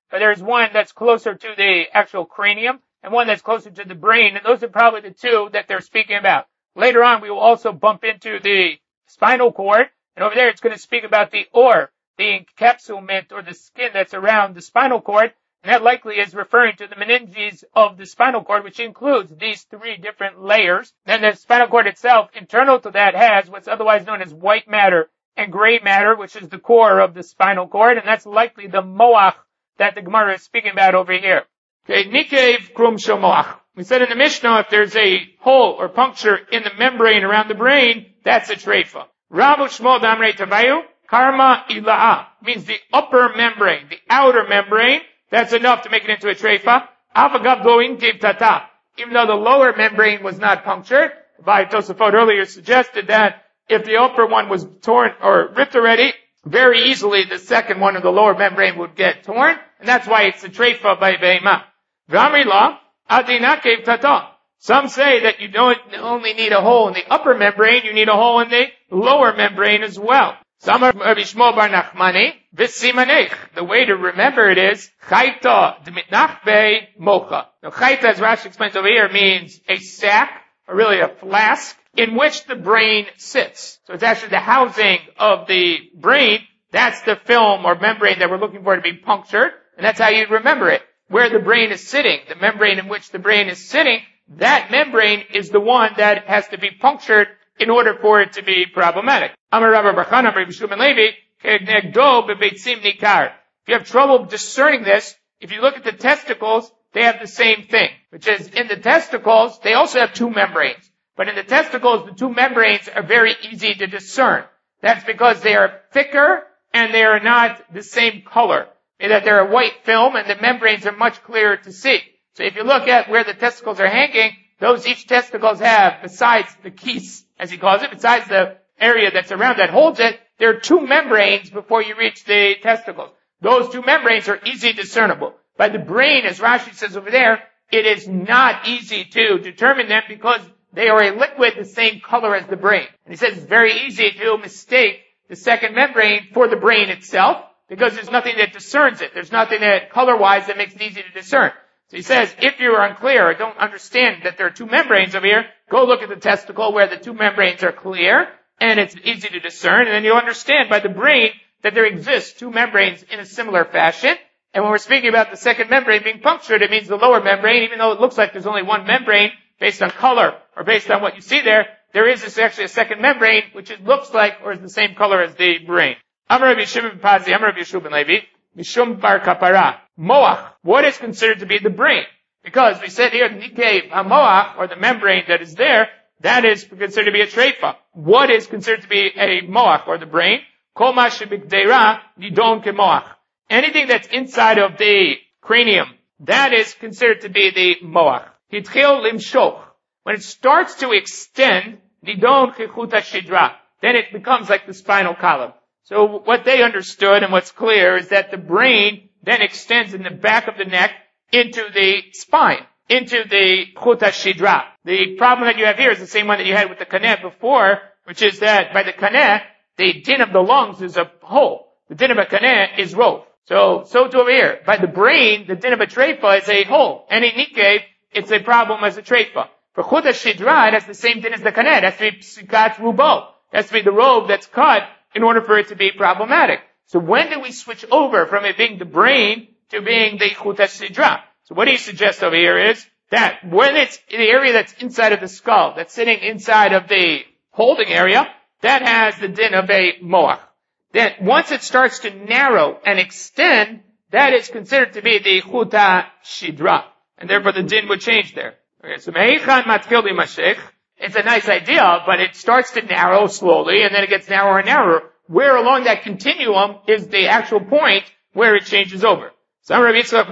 Speaker 1: but there's one that's closer to the actual cranium and one that's closer to the brain, and those are probably the two that they're speaking about. Later on, we will also bump into the spinal cord, and over there it's going to speak about the or, the encapsulament or the skin that's around the spinal cord, and that likely is referring to the meninges of the spinal cord, which includes these three different layers. Then the spinal cord itself, internal to that, has what's otherwise known as white matter and gray matter, which is the core of the spinal cord, and that's likely the moach that the Gemara is speaking about over here. Okay, nikev krum shel moach. We said in the Mishnah, if there's a hole or puncture in the membrane around the brain, that's a treifa. Rav Shmuel damrei tavayu karma ila'a means the upper membrane, the outer membrane. That's enough to make it into a treifa. Avagav goin gave tata. Even though the lower membrane was not punctured, by Tosafot earlier suggested that if the upper one was torn or ripped already, very easily the second one of the lower membrane would get torn, and that's why it's a treifa by beima. V'amrila adina gave tata. Some say that you don't only need a hole in the upper membrane, you need a hole in the lower membrane as well. Samar Rabbi Shmuel bar Nachmani, v'simanech. The way to remember it is, chayta d'mitnachbe mocha. Now chayta, as Rashi explains over here, means a sack, or really a flask, in which the brain sits. So it's actually the housing of the brain. That's the film or membrane that we're looking for to be punctured, and that's how you remember it. Where the brain is sitting, the membrane in which the brain is sitting, that membrane is the one that has to be punctured in order for it to be problematic. Amar Rabbi Barchana, Rabbi Shimon Levi, kenegdo bebeitzim nikar. If you have trouble discerning this, if you look at the testicles, they have the same thing, which is in the testicles, they also have two membranes. But in the testicles, the two membranes are very easy to discern. That's because they are thicker and they are not the same color. That they're a white film and the membranes are much clearer to see. So if you look at where the testicles are hanging, those each testicles have, besides the kies, as he calls it, besides the area that's around that holds it, there are two membranes before you reach the testicles. Those two membranes are easy discernible. By the brain, as Rashi says over there, it is not easy to determine them because they are a liquid the same color as the brain. And he says it's very easy to mistake the second membrane for the brain itself because there's nothing that discerns it. There's nothing that color-wise that makes it easy to discern. So he says, if you are unclear or don't understand that there are two membranes over here, go look at the testicle where the two membranes are clear and it's easy to discern, and then you'll understand by the brain that there exists two membranes in a similar fashion. And when we're speaking about the second membrane being punctured, it means the lower membrane, even though it looks like there's only one membrane based on color or based on what you see there, there is actually a second membrane which it looks like or is the same color as the brain. Amar Rabbi Shimon Pazi, Amar Rabbi Yeshua ben Levi, Mishum bar kapara. Moach. What is considered to be the brain? Because we said here, Nikev HaMoach, or the membrane that is there, that is considered to be a treifa. What is considered to be a moach, or the brain? Kol ma shebikdeira nidon kemoach. Anything that's inside of the cranium, that is considered to be the moach. Hitchil limshoch. When it starts to extend, nidon kechuta shidra. Then it becomes like the spinal column. So what they understood and what's clear is that the brain then extends in the back of the neck into the spine, into the chuta shidra. The problem that you have here is the same one that you had with the kaneh before, which is that by the kaneh, the din of the lungs is a hole. The din of a kaneh is rove. So, so to over here. By the brain, the din of a treifa is a hole. And in nikev, it's a problem as a treifa. For chuta shidra, it has the same din as the kaneh. It has to be psikat rubo. It has to be the robe that's cut in order for it to be problematic. So when do we switch over from it being the brain to being the chuta shidra? So what he suggests over here is that when it's in the area that's inside of the skull, that's sitting inside of the holding area, that has the din of a moach. Then once it starts to narrow and extend, that is considered to be the chuta shidra. And therefore the din would change there. Okay, so me'echan matkil limashech. It's a nice idea, but it starts to narrow slowly and then it gets narrower and narrower. Where along that continuum is the actual point where it changes over. This is what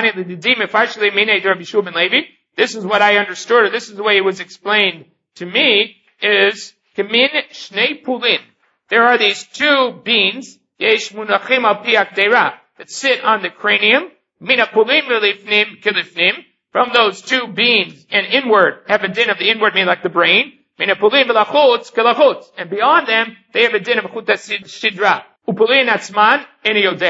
Speaker 1: I understood, or this is the way it was explained to me, is Kemin Shnei Pulin. There are these two beans, Yesh Munachim al Piak Deira, that sit on the cranium, Mina Pulin Velifnim Kilifnim. From those two beans and inward have a din of the inward, meaning like the brain, Mina Pulin Velachutz Kilachutz. And beyond them, they have a din of Chuta Shidra. Upulin Atzman Eni Yodea.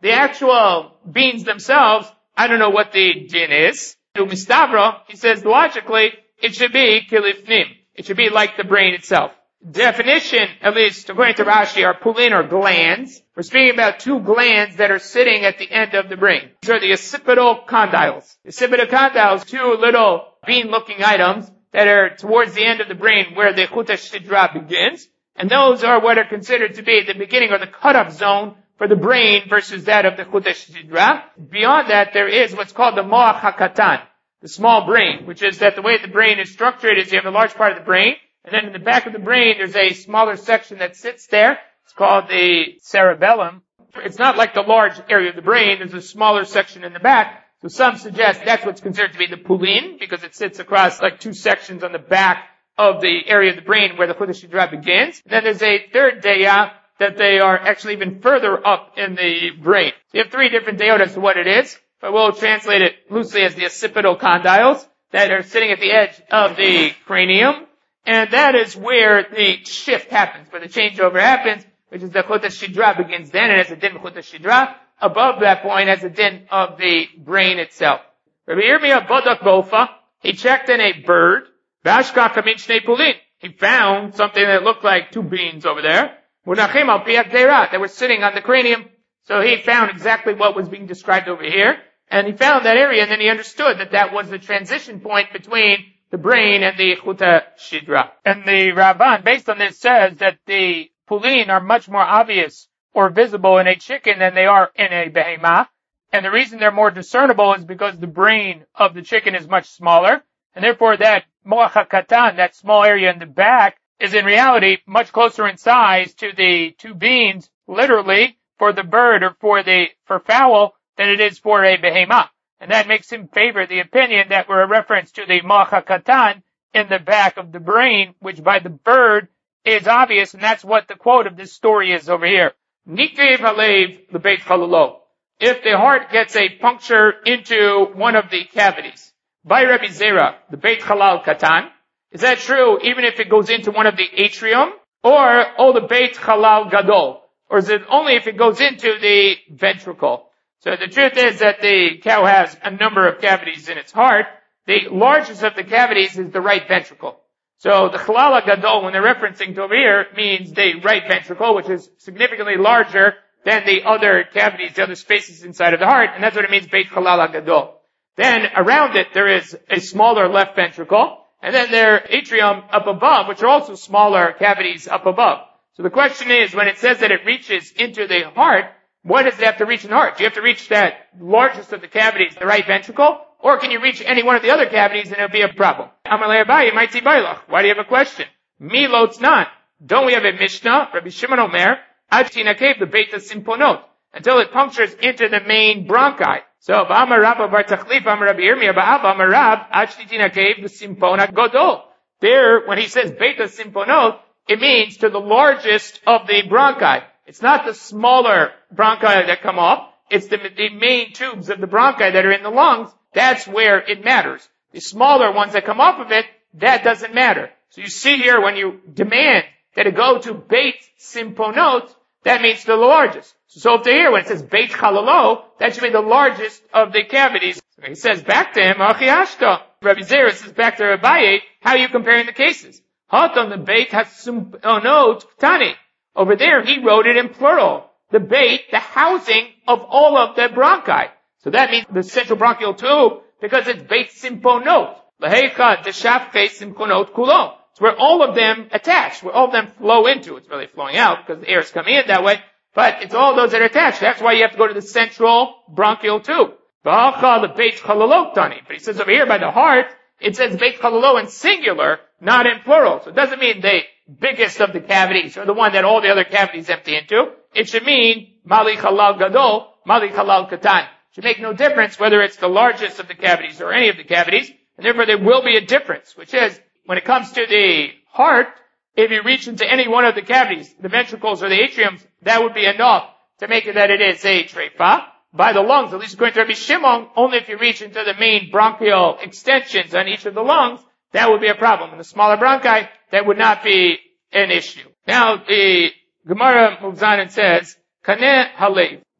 Speaker 1: The actual beans themselves, I don't know what the din is. To Mistavra, he says logically, it should be kilifnim. It should be like the brain itself. Definition, at least according to Rashi, are pulin or glands. We're speaking about two glands that are sitting at the end of the brain. These are the occipital condyles. The occipital condyles, two little bean-looking items that are towards the end of the brain where the Chut HaShidra begins. And those are what are considered to be the beginning or the cutoff zone for the brain versus that of the Chut HaShidra. Beyond that, there is what's called the Moach HaKatan, the small brain, which is that the way the brain is structured is you have a large part of the brain, and then in the back of the brain, there's a smaller section that sits there. It's called the cerebellum. It's not like the large area of the brain. There's a smaller section in the back. So some suggest that's what's considered to be the pulin, because it sits across like two sections on the back of the area of the brain where the Chut HaShidra begins. And then there's a third deya that they are actually even further up in the brain. So you have three different deyot as to what it is, but we'll translate it loosely as the occipital condyles that are sitting at the edge of the cranium. And that is where the shift happens, where the changeover happens, which is the Chut HaShidra begins then, and as a din of Chut HaShidra, above that point as a din of the brain itself. Rabbi Yirmiyah Bodak Bofa, he checked in a bird, Vashka Kamin Shnei Pulin. He found something that looked like two beans over there, Munachim al Piyak Deira, that were sitting on the cranium. So he found exactly what was being described over here, and he found that area, and then he understood that that was the transition point between the brain and the Chut HaShidra. And the Ramban, based on this, says that the pulin are much more obvious or visible in a chicken than they are in a behemah. And the reason they're more discernible is because the brain of the chicken is much smaller, and therefore that moach hakatan, that small area in the back, is in reality much closer in size to the two beans, literally, for the bird or for the, for fowl, than it is for a behemah. And that makes him favor the opinion that we're a reference to the moach hakatan in the back of the brain, which by the bird is obvious, and that's what the quote of this story is over here. Nikev halev lebeit chalalo. If the heart gets a puncture into one of the cavities, by Rabbi Zera, the beit halal katan, is that true even if it goes into one of the atrium, or oh the beit halal gadol, or is it only if it goes into the ventricle? So the truth is that the cow has a number of cavities in its heart. The largest of the cavities is the right ventricle. So the halal gadol, when they're referencing to over here, means the right ventricle, which is significantly larger than the other cavities, the other spaces inside of the heart, and that's what it means, beit halal gadol. Then around it there is a smaller left ventricle, and then there are atrium up above, which are also smaller cavities up above. So the question is, when it says that it reaches into the heart, what does it have to reach in the heart? Do you have to reach that largest of the cavities, the right ventricle? Or can you reach any one of the other cavities and it'll be a problem? Amalei Abaye, might see bailach. Why do you have a question? Milot's not. Don't we have a Mishnah? Rabbi Shimon Omer, Ad tinakev the beta simponot, until it punctures into the main bronchi. So, Ba'amar Rabba bar Tachlif, Amar Rabbi Yirmiyah, Ba'av Amar Rab, Ad tinakev the simpona godol. There, when he says beta simponot, it means to the largest of the bronchi. It's not the smaller bronchi that come off. It's the, the main tubes of the bronchi that are in the lungs. That's where it matters. The smaller ones that come off of it, that doesn't matter. So you see here, when you demand that it go to beit simponot, that means to the largest. So up to here, when it says beit chalalo, that should be the largest of the cavities. So he says back to him, Achi Ashta. Rabbi Zera says back to Rabbi, how are you comparing the cases? Hatam the beit hasimponot tani. Over there, he wrote it in plural. The beit, the housing of all of the bronchi. So that means the central bronchial tube, because it's beit simponot. Lehecha deshafke simponot kulon. It's where all of them attach, where all of them flow into. It's really flowing out because the air is coming in that way, but it's all those that are attached. That's why you have to go to the central bronchial tube. The beit chalalotani. But he says over here by the heart, it says beit chalalo in singular, not in plural. So it doesn't mean the biggest of the cavities, or the one that all the other cavities empty into. It should mean mali chalal gadol, mali chalal katan. It should make no difference whether it's the largest of the cavities or any of the cavities, and therefore there will be a difference, which is, when it comes to the heart, if you reach into any one of the cavities, the ventricles or the atriums, that would be enough to make it that it is a treifa. By the lungs, at least according to Rabbi Shimon, only if you reach into the main bronchial extensions on each of the lungs, that would be a problem. In the smaller bronchi, that would not be an issue. Now, the Gemara moves on and says, Kaneh halev.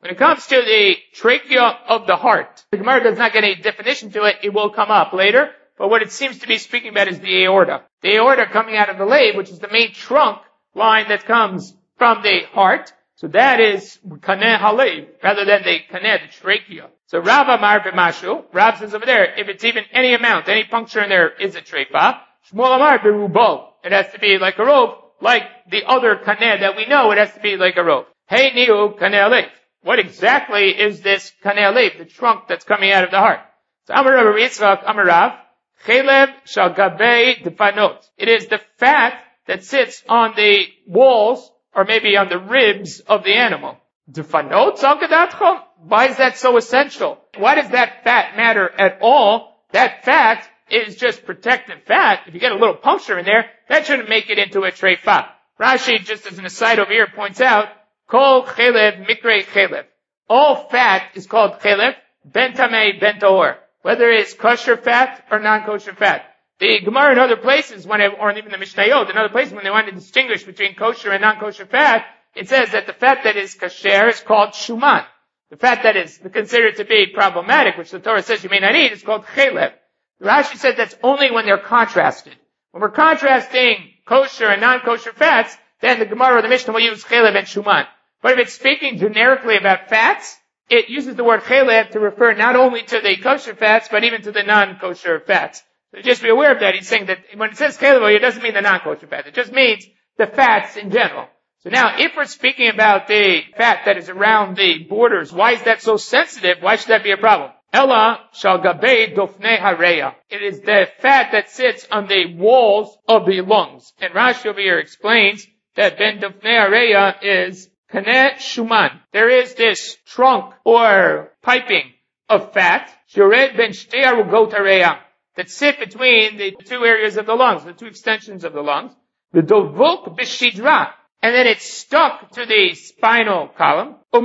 Speaker 1: When it comes to the trachea of the heart, the Gemara does not get a definition to it. It will come up later. But what it seems to be speaking about is the aorta. The aorta coming out of the lave, which is the main trunk line that comes from the heart. So that is kaneh halev, rather than the kaneh, the trachea. So Rav Amar b'mashu, Rav says over there, if it's even any amount, any puncture in there is a treifa. Shmuel Amar b'rubo, it has to be like a rope, like the other kaneh that we know, it has to be like a rope. Hey niu kaneh halev. What exactly is this kaneh halev, the trunk that's coming out of the heart? So Amar Rav Yitzchak, Amar Rav, chelev shal gabei defanot. It is the fat that sits on the walls, or maybe on the ribs of the animal. Defanot zal gedatchom? Why is that so essential? Why does that fat matter at all? That fat is just protective fat. If you get a little puncture in there, that shouldn't make it into a treifa. Rashi, just as an aside over here, points out, kol chelev mikre chelev. All fat is called chelev, ben tamei ben tahor. Whether it's kosher fat or non-kosher fat. The Gemara in other places, when it, or even the Mishnayot, in other places when they want to distinguish between kosher and non-kosher fat, it says that the fat that is kasher is called shuman. The fat that is considered to be problematic, which the Torah says you may not eat, is called chelev. Rashi said that's only when they're contrasted. When we're contrasting kosher and non-kosher fats, then the Gemara or the Mishnah will use chelev and shuman. But if it's speaking generically about fats, it uses the word chelev to refer not only to the kosher fats, but even to the non-kosher fats. So just be aware of that. He's saying that when it says chelev, it doesn't mean the non-kosher fats. It just means the fats in general. So now, if we're speaking about the fat that is around the borders, why is that so sensitive? Why should that be a problem? Ella shal gabei dofnei hareya. It is the fat that sits on the walls of the lungs. And Rashi over here explains that ben dofnei hareya is kaneh shuman. There is this trunk or piping of fat, shored ben shtei arugot hareya, that sit between the two areas of the lungs, the two extensions of the lungs. The dovuk b'shidra. And then it's stuck to the spinal column. And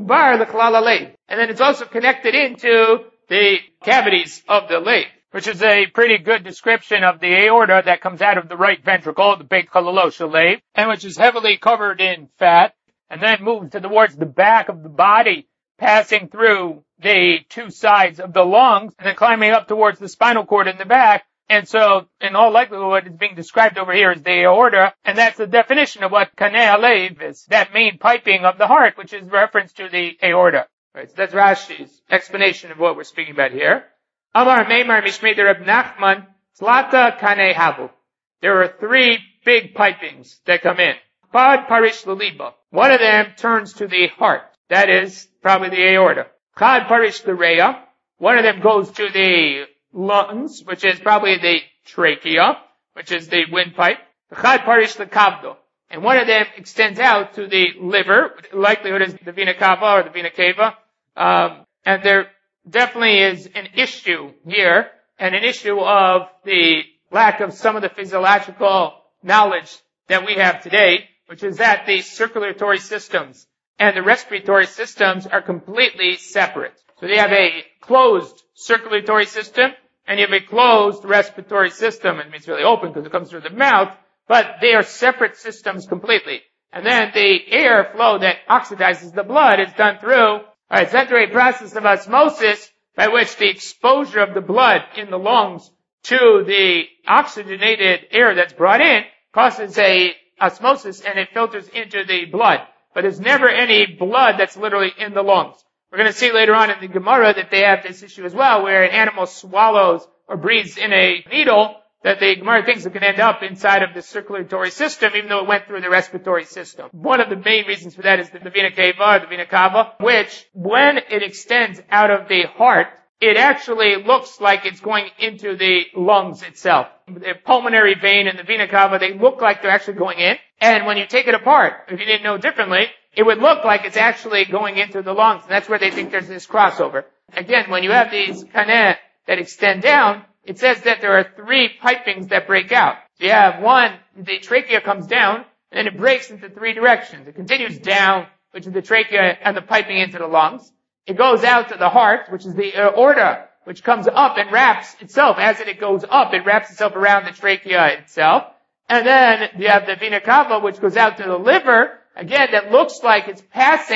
Speaker 1: then it's also connected into the cavities of the lave, which is a pretty good description of the aorta that comes out of the right ventricle, the Beit Chalalo Shalev, and which is heavily covered in fat, and then moves towards the back of the body, passing through the two sides of the lungs, and then climbing up towards the spinal cord in the back. And so, in all likelihood, what is being described over here is the aorta, and that's the definition of what kaneh halev is, that main piping of the heart, which is reference to the aorta. Right, so that's Rashi's explanation of what we're speaking about here. Amar Meimar Mishmei Reb Nachman Tzlata kaneh havu. There are three big pipings that come in. Chad parish leliba. One of them turns to the heart. That is probably the aorta. Chad parish lereya. One of them goes to the lungs, which is probably the trachea, which is the windpipe. Chad parish lekavdo. And one of them extends out to the liver. The likelihood is the vena cava or the vena cava. Um, and there definitely is an issue here, and an issue of the lack of some of the physiological knowledge that we have today, which is that the circulatory systems and the respiratory systems are completely separate. So they have a closed circulatory system, and you have a closed respiratory system. It means it's really open because it comes through the mouth, but they are separate systems completely. And then the air flow that oxidizes the blood is done through, alright, it's through a process of osmosis by which the exposure of the blood in the lungs to the oxygenated air that's brought in causes a osmosis and it filters into the blood. But there's never any blood that's literally in the lungs. We're going to see later on in the Gemara that they have this issue as well, where an animal swallows or breathes in a needle that the Gemara thinks it can end up inside of the circulatory system, even though it went through the respiratory system. One of the main reasons for that is the vena cava, or the vena cava, which, when it extends out of the heart, it actually looks like it's going into the lungs itself. The pulmonary vein and the vena cava, they look like they're actually going in. And when you take it apart, if you didn't know differently, it would look like it's actually going into the lungs. And that's where they think there's this crossover. Again, when you have these kaneh that extend down, it says that there are three pipings that break out. So you have one, the trachea comes down, and then it breaks into three directions. It continues down, which is the trachea and the piping into the lungs. It goes out to the heart, which is the aorta, which comes up and wraps itself. As it goes up, it wraps itself around the trachea itself. And then you have the vena cava, which goes out to the liver, again, that looks like it's passing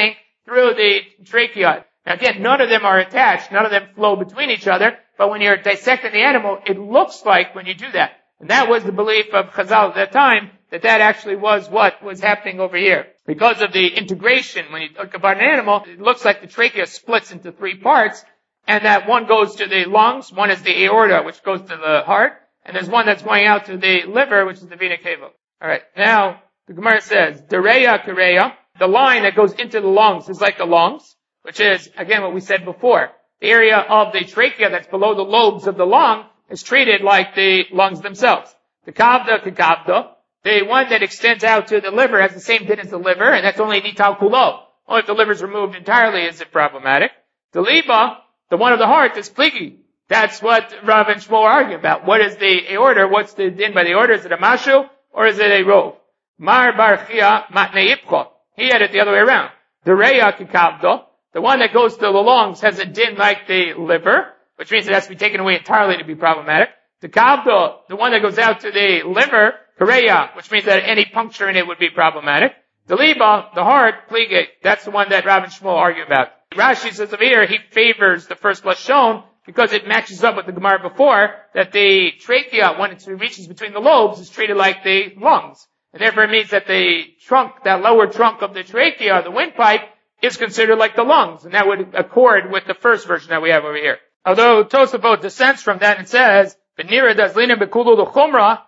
Speaker 1: through the trachea. Now again, none of them are attached, none of them flow between each other, but when you're dissecting the animal, it looks like when you do that. And that was the belief of Chazal at that time, that that actually was what was happening over here. Because of the integration, when you talk about an animal, it looks like the trachea splits into three parts, and that one goes to the lungs, one is the aorta, which goes to the heart, and there's one that's going out to the liver, which is the vena cava. Alright, now, the Gemara says, Dereya Kareya, the line that goes into the lungs is like the lungs, which is, again, what we said before. The area of the trachea that's below the lobes of the lung is treated like the lungs themselves. The kavda kikavda, the one that extends out to the liver has the same din as the liver, and that's only nital kulo. Only if the liver is removed entirely is it problematic. The liba, the one of the heart, is pligi. That's what Rav and Shmuel are arguing about. What is the aorta? What's the din by the aorta? Is it a mashu or is it a rov? Mar bar chia matne ipcha. He had it the other way around. The reya kikavda, the one that goes to the lungs, has a din like the liver, which means it has to be taken away entirely to be problematic. The kavda, the one that goes out to the liver, kareya, which means that any puncture in it would be problematic. The liba, the heart, plige, that's the one that Rav and Shmuel argue about. Rashi says over here, he favors the first lashon because it matches up with the Gemara before, that the trachea, when it reaches between the lobes, is treated like the lungs. And therefore it means that the trunk, that lower trunk of the trachea, the windpipe, is considered like the lungs. And that would accord with the first version that we have over here. Although Tosafot dissents from that and says, V'nira dazlina b'kulu l'chumra,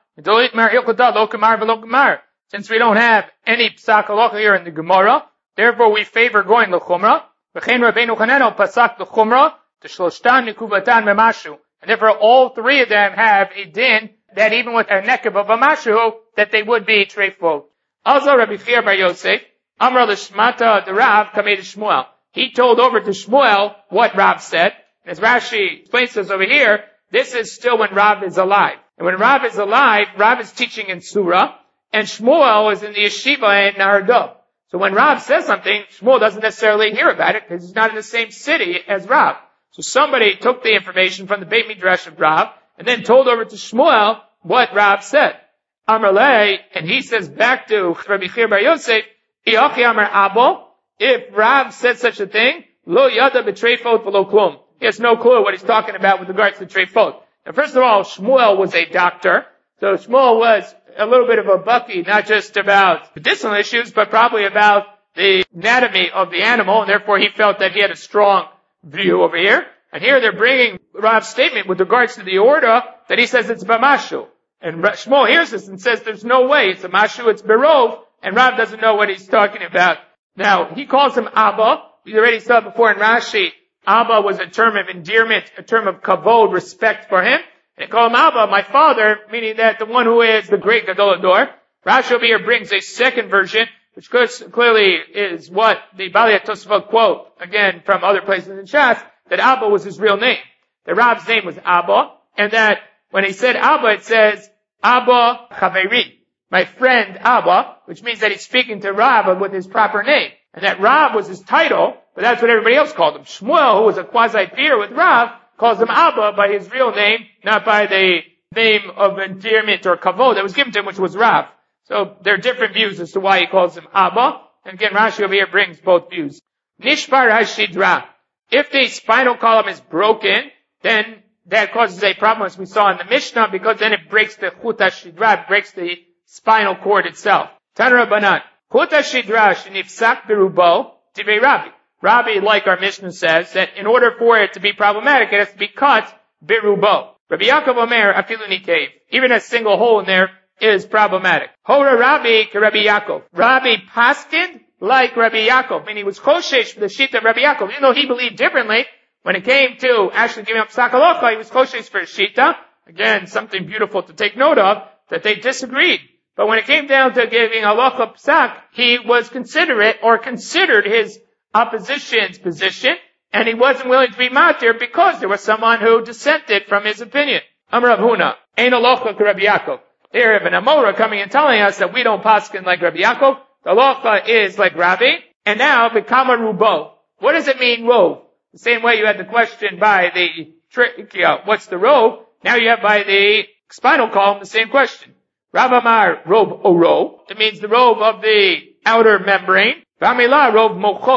Speaker 1: since we don't have any psak halacha here in the Gemara, therefore we favor going l'chumra. V'chein Rabbeinu Chananel pasak l'chumra, t'shloshtan nikuvatan memashu. And therefore all three of them have a din that even with a nekav of a mashu, that they would be treifot. Also Rabbi Chia bar Yosef, Amra l'shmata de Rav kamei de Shmuel. He told over to Shmuel what Rav said. As Rashi explains this over here, this is still when Rav is alive. And when Rav is alive, Rav is teaching in Surah, and Shmuel is in the yeshiva in Nahar Dov. So when Rav says something, Shmuel doesn't necessarily hear about it, because he's not in the same city as Rav. So somebody took the information from the Beit Midrash of Rav, and then told over to Shmuel what Rav said. Amar lei, and he says back to Rabbi Chia bar Yosef, Iachi Amar Abo, if Rav said such a thing, lo yada b'treifot v'lo klum. He has no clue what he's talking about with regards to treifot. Now first of all, Shmuel was a doctor, so Shmuel was a little bit of a bucky, not just about medicinal issues, but probably about the anatomy of the animal, and therefore he felt that he had a strong view over here. And here they're bringing Rav's statement with regards to the aorta, that he says it's b'mashu. And Shmuel hears this and says there's no way, it's a mashu, it's berov, and Rav doesn't know what he's talking about. Now, he calls him Abba. We already saw before in Rashi, Abba was a term of endearment, a term of kavod, respect for him. And they call him Abba, my father, meaning that the one who is the great Gadol Hador. Rashi over here brings a second version, which clearly is what the Bali Tosafot quote, again, from other places in Shas, that Abba was his real name. That Rab's name was Abba, and that when he said Abba, it says, Abba Chaveri, my friend Abba, which means that he's speaking to Rav with his proper name. And that Rav was his title, but that's what everybody else called him. Shmuel, who was a quasi-peer with Rav, calls him Abba by his real name, not by the name of endearment or kavod that was given to him, which was Rav. So there are different views as to why he calls him Abba. And again, Rashi over here brings both views. Nishbar hashidra. If the spinal column is broken, then that causes a problem, as we saw in the Mishnah, because then it breaks the chut hashidra, it breaks the spinal cord itself. Tanra Banan. Chut hashidra shenifsak berubo tivei Rabbi. Rabbi, like our Mishnah says, that in order for it to be problematic, it has to be cut berubo. Rabbi Yaakov Omer afilu nikev. Even a single hole in there is problematic. Hora Rabbi ke Rabbi Yaakov. Rabbi paskind like Rabbi Yaakov, meaning he was choshesh for the shita of Rabbi Yaakov. Even though he believed differently, when it came to actually giving up psak halacha, he was choshesh for his shita. Again, something beautiful to take note of, that they disagreed. But when it came down to giving halacha psak, he was considerate, or considered his opposition's position, and he wasn't willing to be matir because there was someone who dissented from his opinion. Amar Rav Huna, ein halacha ke Rabbi Yaakov. There, Ibn Amora coming and telling us that we don't paskin like Rabbi Yaakov. The halacha is like Rabbi. And now, B'kama Rubo. What does it mean, rov? The same way you had the question by the trachea, what's the rov? Now you have by the spinal column the same question. Rav Amar, rov oro. It means the rov of the outer membrane. V'amila, rov mocho.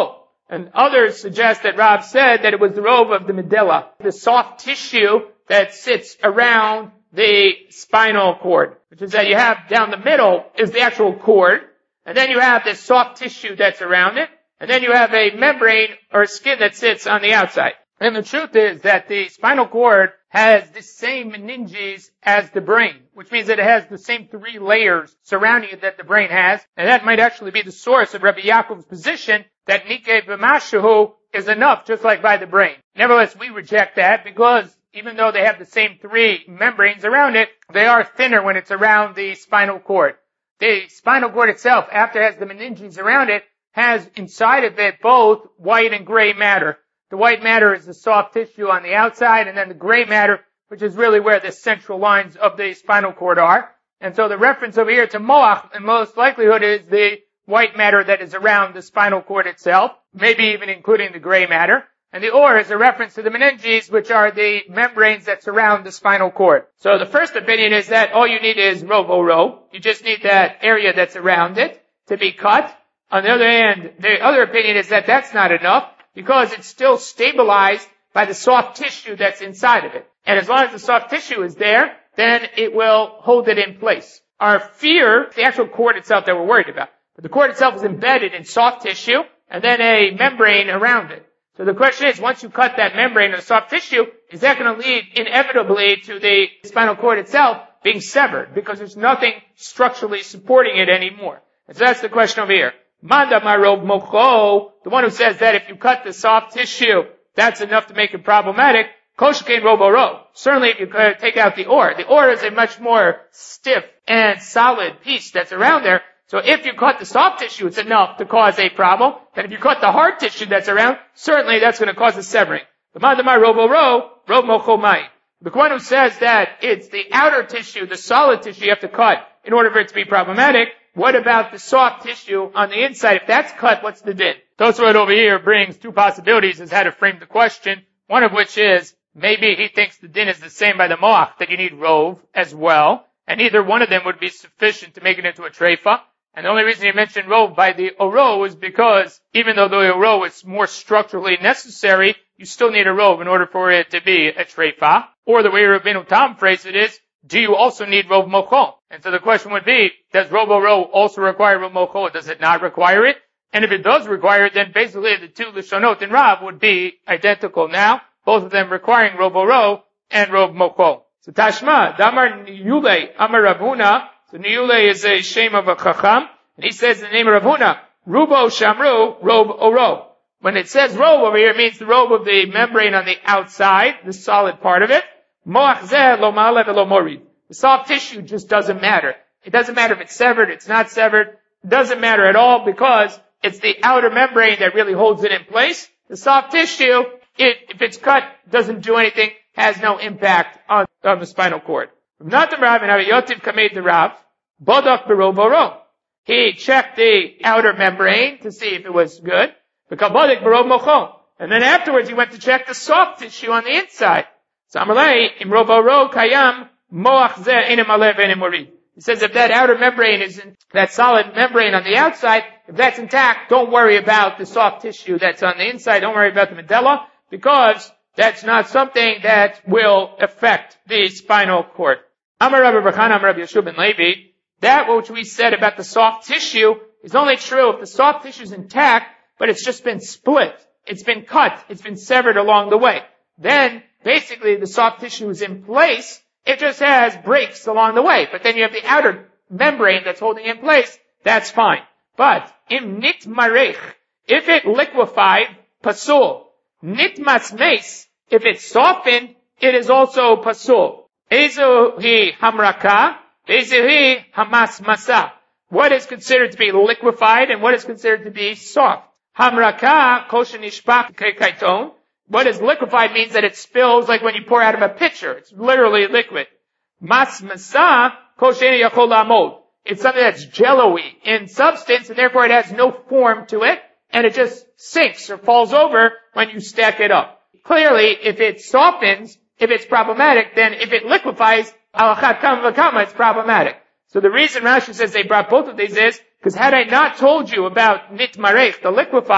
Speaker 1: And others suggest that Rav said that it was the robe of the medulla, the soft tissue that sits around the spinal cord, which is that you have down the middle is the actual cord, and then you have this soft tissue that's around it, and then you have a membrane or skin that sits on the outside. And the truth is that the spinal cord has the same meninges as the brain, which means that it has the same three layers surrounding it that the brain has, and that might actually be the source of Rabbi Yaakov's position that Nikeh b'mashahu is enough, just like by the brain. Nevertheless, we reject that because even though they have the same three membranes around it, they are thinner when it's around the spinal cord. The spinal cord itself, after it has the meninges around it, has inside of it both white and gray matter. The white matter is the soft tissue on the outside, and then the gray matter, which is really where the central lines of the spinal cord are. And so the reference over here to moach, in most likelihood, is the white matter that is around the spinal cord itself, maybe even including the gray matter. And the or is a reference to the meninges, which are the membranes that surround the spinal cord. So the first opinion is that all you need is rov o ro. You just need that area that's around it to be cut. On the other hand, the other opinion is that that's not enough because it's still stabilized by the soft tissue that's inside of it. And as long as the soft tissue is there, then it will hold it in place. Our fear, the actual cord itself that we're worried about. But the cord itself is embedded in soft tissue and then a membrane around it. So the question is, once you cut that membrane or soft tissue, is that going to lead inevitably to the spinal cord itself being severed? Because there's nothing structurally supporting it anymore. And so that's the question over here. Manda marov mocho, the one who says that if you cut the soft tissue, that's enough to make it problematic. Koshkein robo ro. Certainly if you take out the or. The or is a much more stiff and solid piece that's around there. So if you cut the soft tissue, it's enough to cause a problem. Then if you cut the hard tissue that's around, certainly that's going to cause a severing. The mandamai robo ro, ro mocho mai. The one who says that it's the outer tissue, the solid tissue you have to cut in order for it to be problematic. What about the soft tissue on the inside? If that's cut, what's the din? Tosfot over here brings two possibilities as how to frame the question. One of which is, maybe he thinks the din is the same by the moach, that you need rov as well. And either one of them would be sufficient to make it into a treifa. And the only reason he mentioned rov by the oro is because even though the oro is more structurally necessary, you still need a rov in order for it to be a treifa. Or the way Rabbeinu Tam phrased it is, do you also need rov mocho? And so the question would be, does rov oro also require rov mocho? Does it not require it? And if it does require it, then basically the two Lishonot in Rav would be identical now, both of them requiring rov oro and rov mocho. So Tashma, Damar Niyule, Amar Rav Huna. So Niyule is a shame of a chacham, and he says in the name of Rav Huna, Rubo Shamru, rov oro. When it says robe over here, it means the robe of the membrane on the outside, the solid part of it. Moach zeh lo ma'aleh v'lo morid. The soft tissue just doesn't matter. It doesn't matter if it's severed, it's not severed. It doesn't matter at all because it's the outer membrane that really holds it in place. The soft tissue, it, if it's cut, doesn't do anything, has no impact on, on the spinal cord. Natam Rav and Aviyotiv kamed the Rav, bodach b'rov oro. He checked the outer membrane to see if it was good. V'kabodik b'rov mocho. And then afterwards he went to check the soft tissue on the inside. So Amalei, im rov oro kayam, moach zeh enem alev enem morid. He says if that outer membrane is in, that solid membrane on the outside, if that's intact, don't worry about the soft tissue that's on the inside. Don't worry about the medulla, because that's not something that will affect the spinal cord. Amar Rabbi Barchan, Amar Rabbi Yeshua ben Levi, that which we said about the soft tissue is only true if the soft tissue is intact, but it's just been split. It's been cut. It's been severed along the way. Then, basically, the soft tissue is in place. It just has breaks along the way. But then you have the outer membrane that's holding it in place. That's fine. But, im nit marech, if it liquefied, pasul. Nit masmeis, if it's softened, it is also pasul. Ezu hi hamraka, ezu hi hamas masa. What is considered to be liquefied and what is considered to be soft? Hamraka, kosher nishpak kaiton. What is liquefied means that it spills like when you pour out of a pitcher. It's literally liquid. Mas masa, kosher yachol lamod. It's something that's jello-y in substance and therefore it has no form to it and it just sinks or falls over when you stack it up. Clearly, if it softens, if it's problematic, then if it liquefies, alachat kama v'kama, it's problematic. So the reason Rashi says they brought both of these is because had I not told you about nit marech, the liquefied,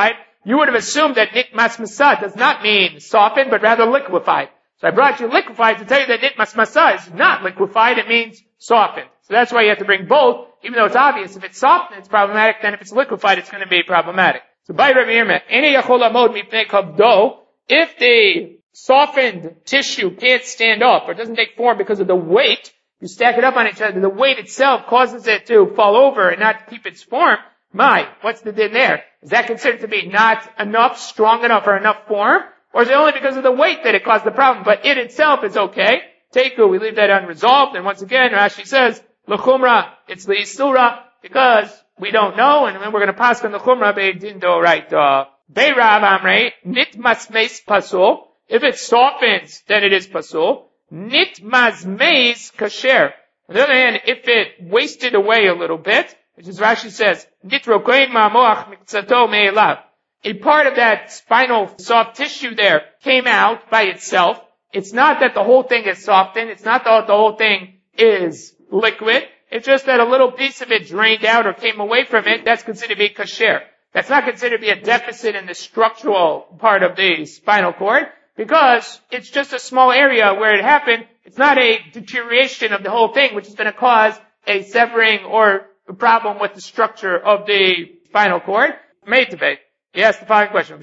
Speaker 1: you would have assumed that nitmas masa does not mean softened, but rather liquefied. So I brought you liquefied to tell you that nitmas masa is not liquefied, it means softened. So that's why you have to bring both, even though it's obvious. If it's softened, it's problematic, then if it's liquefied, it's going to be problematic. So by Rabbi Yirmiyah, any yachol amod mipnei kabdo, if the softened tissue can't stand up or doesn't take form because of the weight, you stack it up on each other, the weight itself causes it to fall over and not keep its form. My, what's the din there? Is that considered to be not enough, strong enough, or enough form? Or is it only because of the weight that it caused the problem? But it itself is okay. Teiku, we leave that unresolved. And once again, Rashi says, l'chumra, it's l'isura, because we don't know, and then we're going to pass on the chumra be'edindo, right? Uh, be'rav amrei, nitmas meis pasul. If it softens, then it is pasul. Nitmas meis kasher. On the other hand, if it wasted away a little bit, which is Rashi says, nitrokoin ma'moach mikzato me'elav. A part of that spinal soft tissue there came out by itself. It's not that the whole thing is softened. It's not that the whole thing is liquid. It's just that a little piece of it drained out or came away from it. That's considered to be kasher. That's not considered to be a deficit in the structural part of the spinal cord, because it's just a small area where it happened. It's not a deterioration of the whole thing, which is going to cause a severing or a problem with the structure of the spinal cord. Meitave. He asked the following question.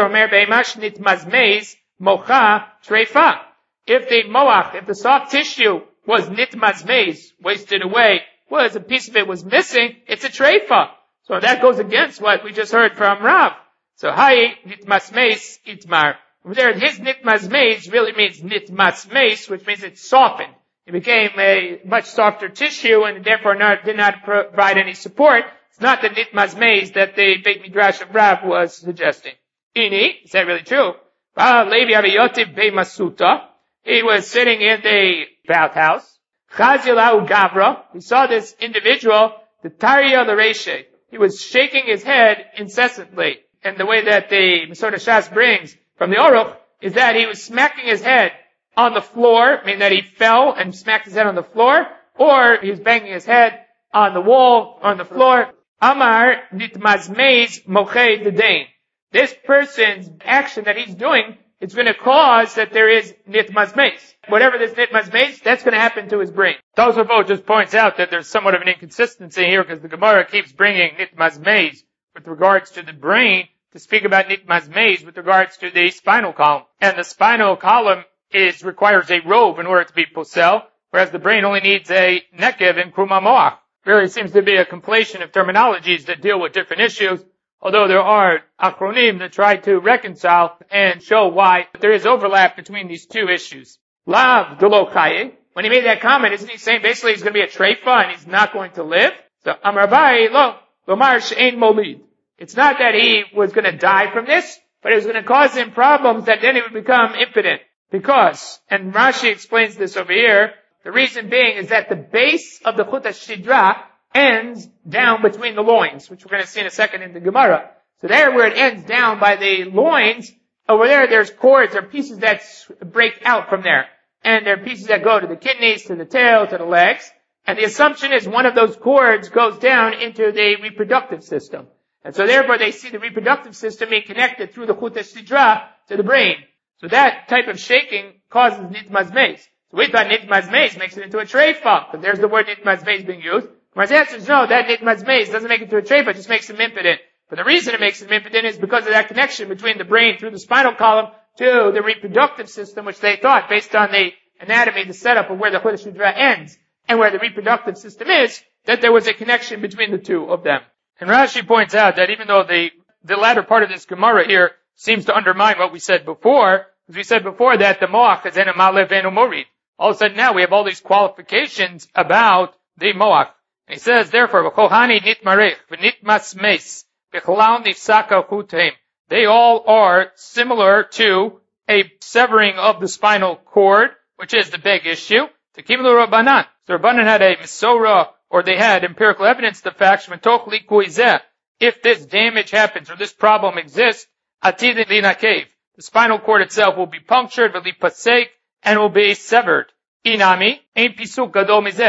Speaker 1: Mocha treifa. If the moach, if the soft tissue was nitmas meis, wasted away, was a piece of it was missing, it's a treifa. So that goes against what we just heard from Rav. So hai nitmas meis itmar. There, his nitmas meis really means nitmas meis, which means it's softened. It became a much softer tissue and therefore not, did not provide any support. It's not the nitmas meis that the Beit Midrash of Rav was suggesting. Ini, is that really true? Levi Aviyotiv Be'masuta. He was sitting in the bathhouse. Chazilahu Gavra. He saw this individual, the Tariya L'Reshe. He was shaking his head incessantly. And the way that the Masora Shas brings from the Aruch is that he was smacking his head on the floor, meaning that he fell and smacked his head on the floor, or he was banging his head on the wall, on the floor. Amar nitmazmeiz mochei dedain. This person's action that he's doing, it's going to cause that there is nitmazmeiz. Whatever this nitmazmeiz, that's going to happen to his brain. Tosafot just points out that there's somewhat of an inconsistency here because the Gemara keeps bringing nitmazmeiz with regards to the brain to speak about nitmazmeiz with regards to the spinal column. And the spinal column is requires a robe in order to be posel, whereas the brain only needs a nekev and kruma moach. Really seems to be a compilation of terminologies that deal with different issues, although there are achronim that try to reconcile and show why there is overlap between these two issues. Lav delo chaye. When he made that comment, isn't he saying basically he's going to be a treifa and he's not going to live? So Amar Abaye lo lomar she'ein molid. It's not that he was going to die from this, but it was going to cause him problems that then he would become impotent. Because, and Rashi explains this over here, the reason being is that the base of the Chut HaShidra ends down between the loins, which we're going to see in a second in the Gemara. So there where it ends down by the loins, over there there's cords or pieces that break out from there. And there are pieces that go to the kidneys, to the tail, to the legs. And the assumption is one of those cords goes down into the reproductive system. And so therefore they see the reproductive system being connected through the Chut HaShidra to the brain. So that type of shaking causes nitmazmeiz. So we thought nitmazmeiz makes it into a treifa, but there's the word nitmazmeiz being used. My answer is no, that nitmazmeiz doesn't make it into a treifa, it just makes him impotent. But the reason it makes him impotent is because of that connection between the brain through the spinal column to the reproductive system, which they thought, based on the anatomy, the setup of where the Chut HaShidra ends and where the reproductive system is, that there was a connection between the two of them. And Rashi points out that even though the, the latter part of this Gemara here seems to undermine what we said before, as we said before that the moach is in a malev and a morid. All of a sudden now we have all these qualifications about the moach. And he says, therefore, v'chohani nitmarech v'nitmas meis v'chalal nifsaka chuteim. They all are similar to a severing of the spinal cord, which is the big issue. Tekimlu Rabbanan. So Rabbanan had a Misora, or they had empirical evidence to the fact, shmetoch likuizeh. If this damage happens, or this problem exists, atid linakev. The spinal cord itself will be punctured, will be pasek, and will be severed. Inami, ein pisuk gadol mizeh.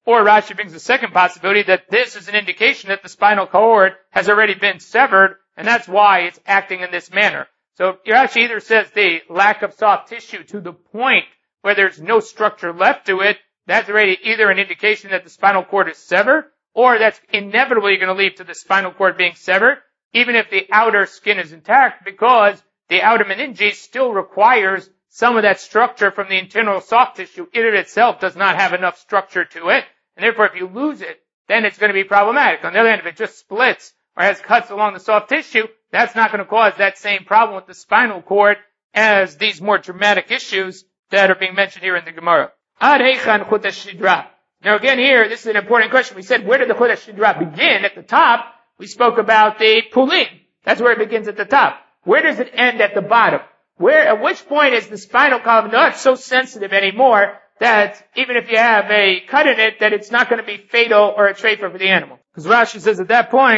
Speaker 1: Or Rashi brings the second possibility that this is an indication that the spinal cord has already been severed, and that's why it's acting in this manner. So Rashi either says the lack of soft tissue to the point where there's no structure left to it, that's already either an indication that the spinal cord is severed, or that's inevitably going to lead to the spinal cord being severed, even if the outer skin is intact, because the outer meninges still requires some of that structure from the internal soft tissue. It itself does not have enough structure to it, and therefore if you lose it, then it's going to be problematic. On the other hand, if it just splits or has cuts along the soft tissue, that's not going to cause that same problem with the spinal cord as these more dramatic issues that are being mentioned here in the Gemara. Ad heichan chut hashidra. Now again here, this is an important question. We said, where did the chut hashidra begin? At the top, we spoke about the pulin. That's where it begins at the top. Where does it end at the bottom? Where, at which point is the spinal column not so sensitive anymore that even if you have a cut in it, that it's not going to be fatal or a treifa for the animal? Because Rashi says at that point,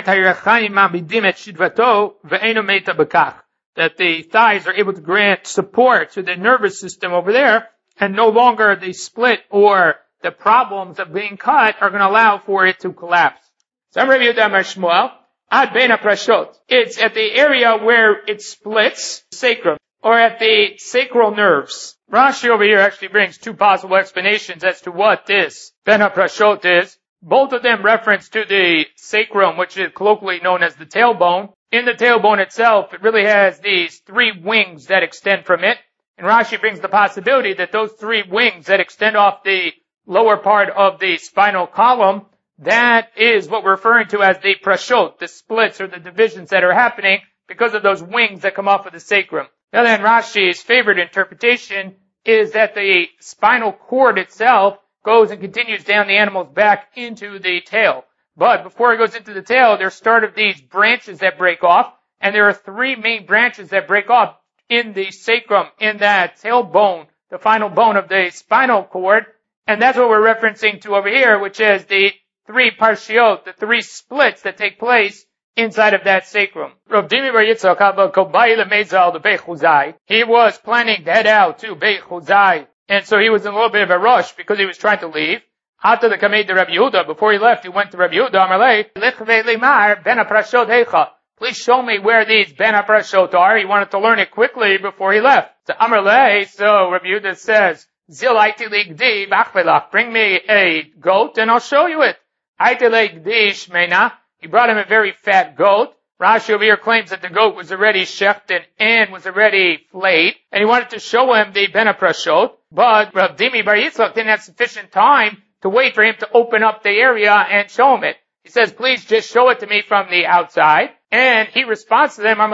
Speaker 1: that the thighs are able to grant support to the nervous system over there, and no longer the split or the problems of being cut are going to allow for it to collapse. Some Rabbi Yehuda Amar Shmuel, ad ben aprashot. It's at the area where it splits, sacrum, or at the sacral nerves. Rashi over here actually brings two possible explanations as to what this ben aprashot is. Both of them reference to the sacrum, which is colloquially known as the tailbone. In the tailbone itself, it really has these three wings that extend from it. And Rashi brings the possibility that those three wings that extend off the lower part of the spinal column, that is what we're referring to as the prashot, the splits or the divisions that are happening because of those wings that come off of the sacrum. Now then, Rashi's favorite interpretation is that the spinal cord itself goes and continues down the animal's back into the tail. But before it goes into the tail, there's start of these branches that break off, and there are three main branches that break off in the sacrum, in that tailbone, the final bone of the spinal cord, and that's what we're referencing to over here, which is the three parshiot, the three splits that take place inside of that sacrum. Rav Dimi Bar Yitzchak Abba Kobai Lemezal to Beit Chuzai. He was planning to head out to Beit Chuzai, and so he was in a little bit of a rush because he was trying to leave. After the Kamed to Rabbi Yehuda, before he left, he went to Rabbi Yehuda, Amalei, Lichve Limar Ben Aprashot Heicha. Please show me where these Ben Aprashot are. He wanted to learn it quickly before he left. So Amalei, so Rabbi Yehuda says, Zil Aiti Ligdi Bachvelach. Bring me a goat and I'll show you it. Aiti Ligdi Shmeina. He brought him a very fat goat. Rashi over here claims that the goat was already shechted and was already flayed, and he wanted to show him the Ben Aprashot, but Rav Dimi Bar Yitzchak didn't have sufficient time to wait for him to open up the area and show him it. He says, please just show it to me from the outside. And he responds to them,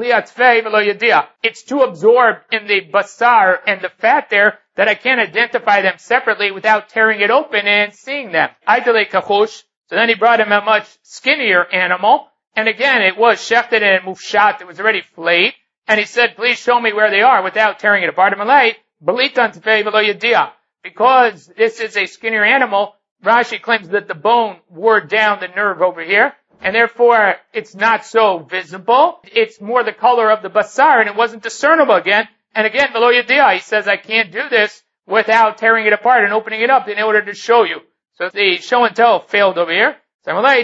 Speaker 1: it's too absorbed in the basar and the fat there that I can't identify them separately without tearing it open and seeing them. So then he brought him a much skinnier animal. And again, it was shechted and mufshat. It was already flayed. And he said, please show me where they are without tearing it apart. Because this is a skinnier animal, Rashi claims that the bone wore down the nerve over here, and therefore it's not so visible. It's more the color of the basar, and it wasn't discernible again. And again, below Yediyah, he says, I can't do this without tearing it apart and opening it up in order to show you. So the show and tell failed over here. Let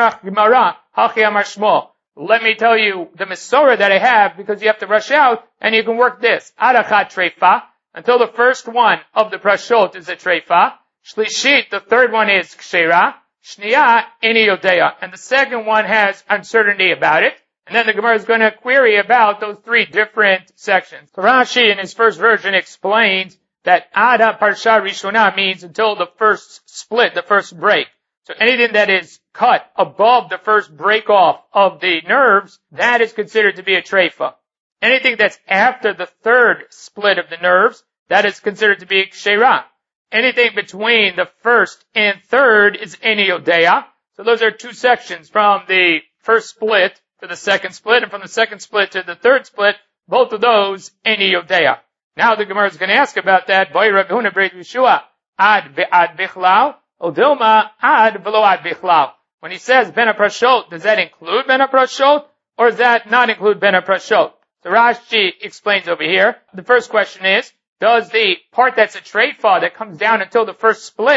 Speaker 1: me tell you the Masorah that I have, because you have to rush out, and you can work this. Arachat treifa. Until the first one of the prashot is a treifa. Shlishit, the third one is kshera. Shniya, any yodeya. And the second one has uncertainty about it. And then the Gemara is going to query about those three different sections. So Rashi in his first version explains that Ada Parsha Rishona means until the first split, the first break. So anything that is cut above the first break off of the nerves, that is considered to be a treifa. Anything that's after the third split of the nerves, that is considered to be kshera. Anything between the first and third is eni yodeya. So those are two sections, from the first split to the second split, and from the second split to the third split, both of those eni yodeya. Now the Gemara is going to ask about that. Boy Rabbi Huna Breit Yeshua, ad ve'ad bichlal, odilma ad velo ad bichlal. When he says ben aprashot, does that include ben aprashot, or does that not include ben aprashot? So Rashi explains over here. The first question is, does the part that's a treifa that comes down until the first split,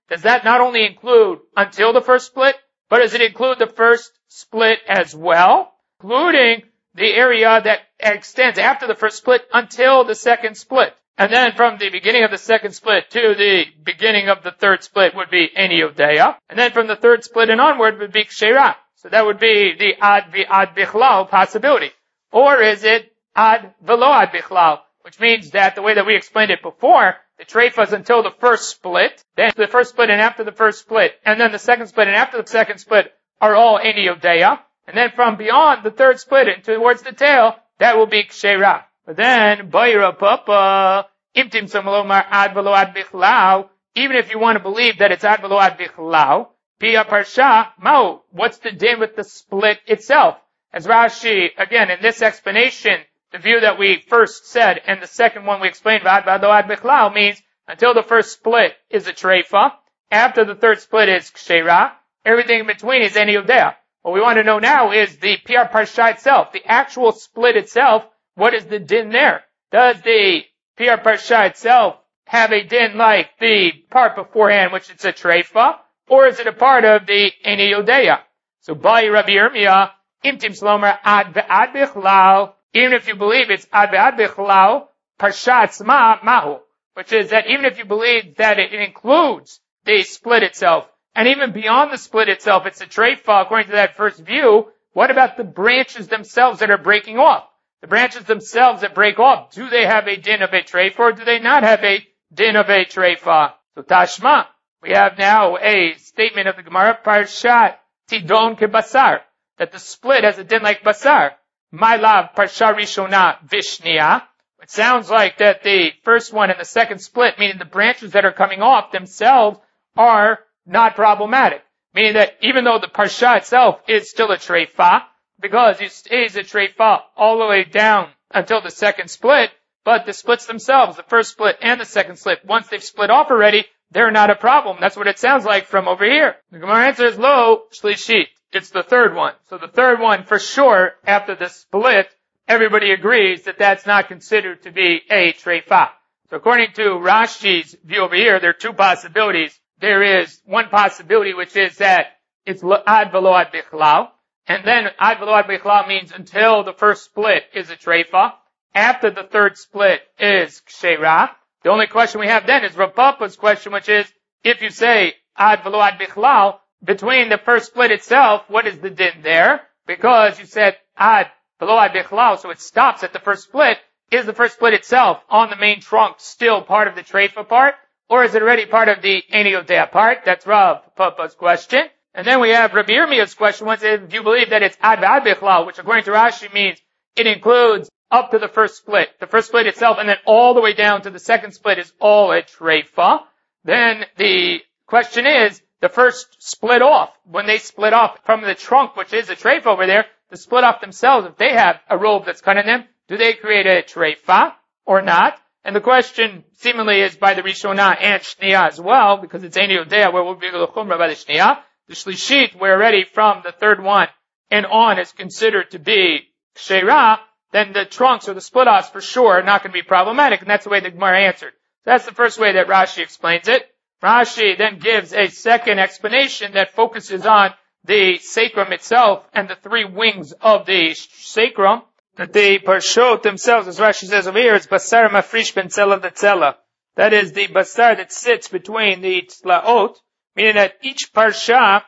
Speaker 1: does that not only include until the first split, but does it include the first split as well, including the area that extends after the first split until the second split? And then from the beginning of the second split to the beginning of the third split would be Eni Yodeya. And then from the third split and onward would be Kshera. So that would be the Ad Ad Bichlal possibility. Or is it Ad Velo Ad Bichlal, which means that the way that we explained it before, the treifa is until the first split, then the first split and after the first split, and then the second split and after the second split are all Eni Yodeya. And then from beyond the third split and towards the tail, that will be Kshera. But then, Bayra Papa, Imtim Samalomar Ad Velo Ad Bichlal, even if you want to believe that it's Ad Velo Ad Bichlal, Pia Parsha, Mao, what's the din with the split itself? As Rashi, again, in this explanation, the view that we first said, and the second one we explained, Ad Velo Ad Bichlal, means until the first split is a treifa, after the third split is Kshera, everything in between is Eni Yodeya. What we want to know now is the Piyar Parsha itself, the actual split itself. What is the din there? Does the Piyar Parsha itself have a din like the part beforehand, which is a treifa, or is it a part of the Eni Yodeya? So, Bai Rabbi Yirmiyah, Imtim Slomer Ad Ve'ad Bichlal, even if you believe it's Ad Ve'ad Bichlal, Parsha Tzma Mahu, which is that even if you believe that it includes the split itself, and even beyond the split itself, it's a treifa, according to that first view, what about the branches themselves that are breaking off? The branches themselves that break off, do they have a din of a treifa, or do they not have a din of a treifa? So Tashma, we have now a statement of the Gemara, Parshat Tidon Kebasar, that the split has a din like Basar. My love, Parsha Rishona Vishniya. It sounds like that the first one and the second split, meaning the branches that are coming off themselves, are not problematic. Meaning that even though the Parsha itself is still a treifa, because it stays a treifa all the way down until the second split, but the splits themselves, the first split and the second split, once they've split off already, they're not a problem. That's what it sounds like from over here. The Gemara answer is Lo Shlishit. It's the third one. So the third one, for sure, after the split, everybody agrees that that's not considered to be a treifa. So according to Rashi's view over here, there are two possibilities. There is one possibility, which is that it's Ad Velo Ad Bichlal. And then Ad Velo Ad Bichlal means until the first split is a treifa. After the third split is Kshera. The only question we have then is Rav Papa's question, which is, if you say Ad Velo Ad Bichlal, between the first split itself, what is the din there? Because you said Ad Velo Ad Bichlal, so it stops at the first split. Is the first split itself on the main trunk still part of the treifa part? Or is it already part of the Eni Yodeya part? That's Rav Papa's question. And then we have Rabbi Yirmiyah's question, once if you believe that it's Ad Ve'ad Bichlal, which according to Rashi means it includes up to the first split. The first split itself, and then all the way down to the second split is all a treifa. Then the question is, the first split off, when they split off from the trunk, which is a treifa over there, the split off themselves, if they have a robe that's cut in them, do they create a treifa or not? And the question seemingly is by the Rishonah and Shniya as well, because it's Eni Yodeya, where we'll be able to chumrah by the Shniya. The Shlishit, where already from the third one and on is considered to be Kshera, then the trunks or the split-offs for sure are not going to be problematic, and that's the way the Gemara answered. So that's the first way that Rashi explains it. Rashi then gives a second explanation that focuses on the sacrum itself and the three wings of the sacrum, that the parshot themselves, as Rashi says over here, is basar mafrish ben tzela de tzela. That is the basar that sits between the tzlaot, meaning that each parsha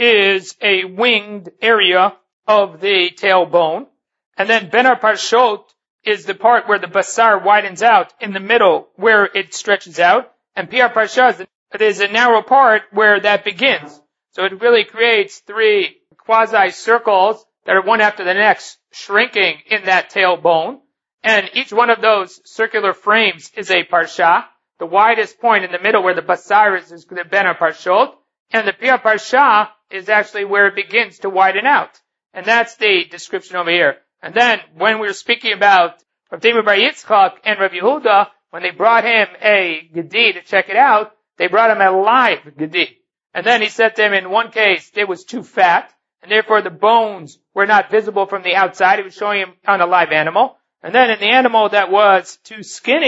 Speaker 1: is a winged area of the tailbone. And then benar parshot is the part where the basar widens out in the middle, where it stretches out. And piyar parsha is there's a narrow part where that begins. So it really creates three quasi-circles that are one after the next, shrinking in that tailbone. And each one of those circular frames is a parsha. The widest point in the middle where the basar is, is the benar parshot. And the piyar parsha is actually where it begins to widen out. And that's the description over here. And then when we were speaking about Rav Tamar Bar Yitzchak and Rav Yehuda, when they brought him a gedi to check it out, they brought him a live gedi. And then he said to him, in one case, it was too fat, and therefore the bones were not visible from the outside. He was showing him on a live animal. And then in the animal that was too skinny,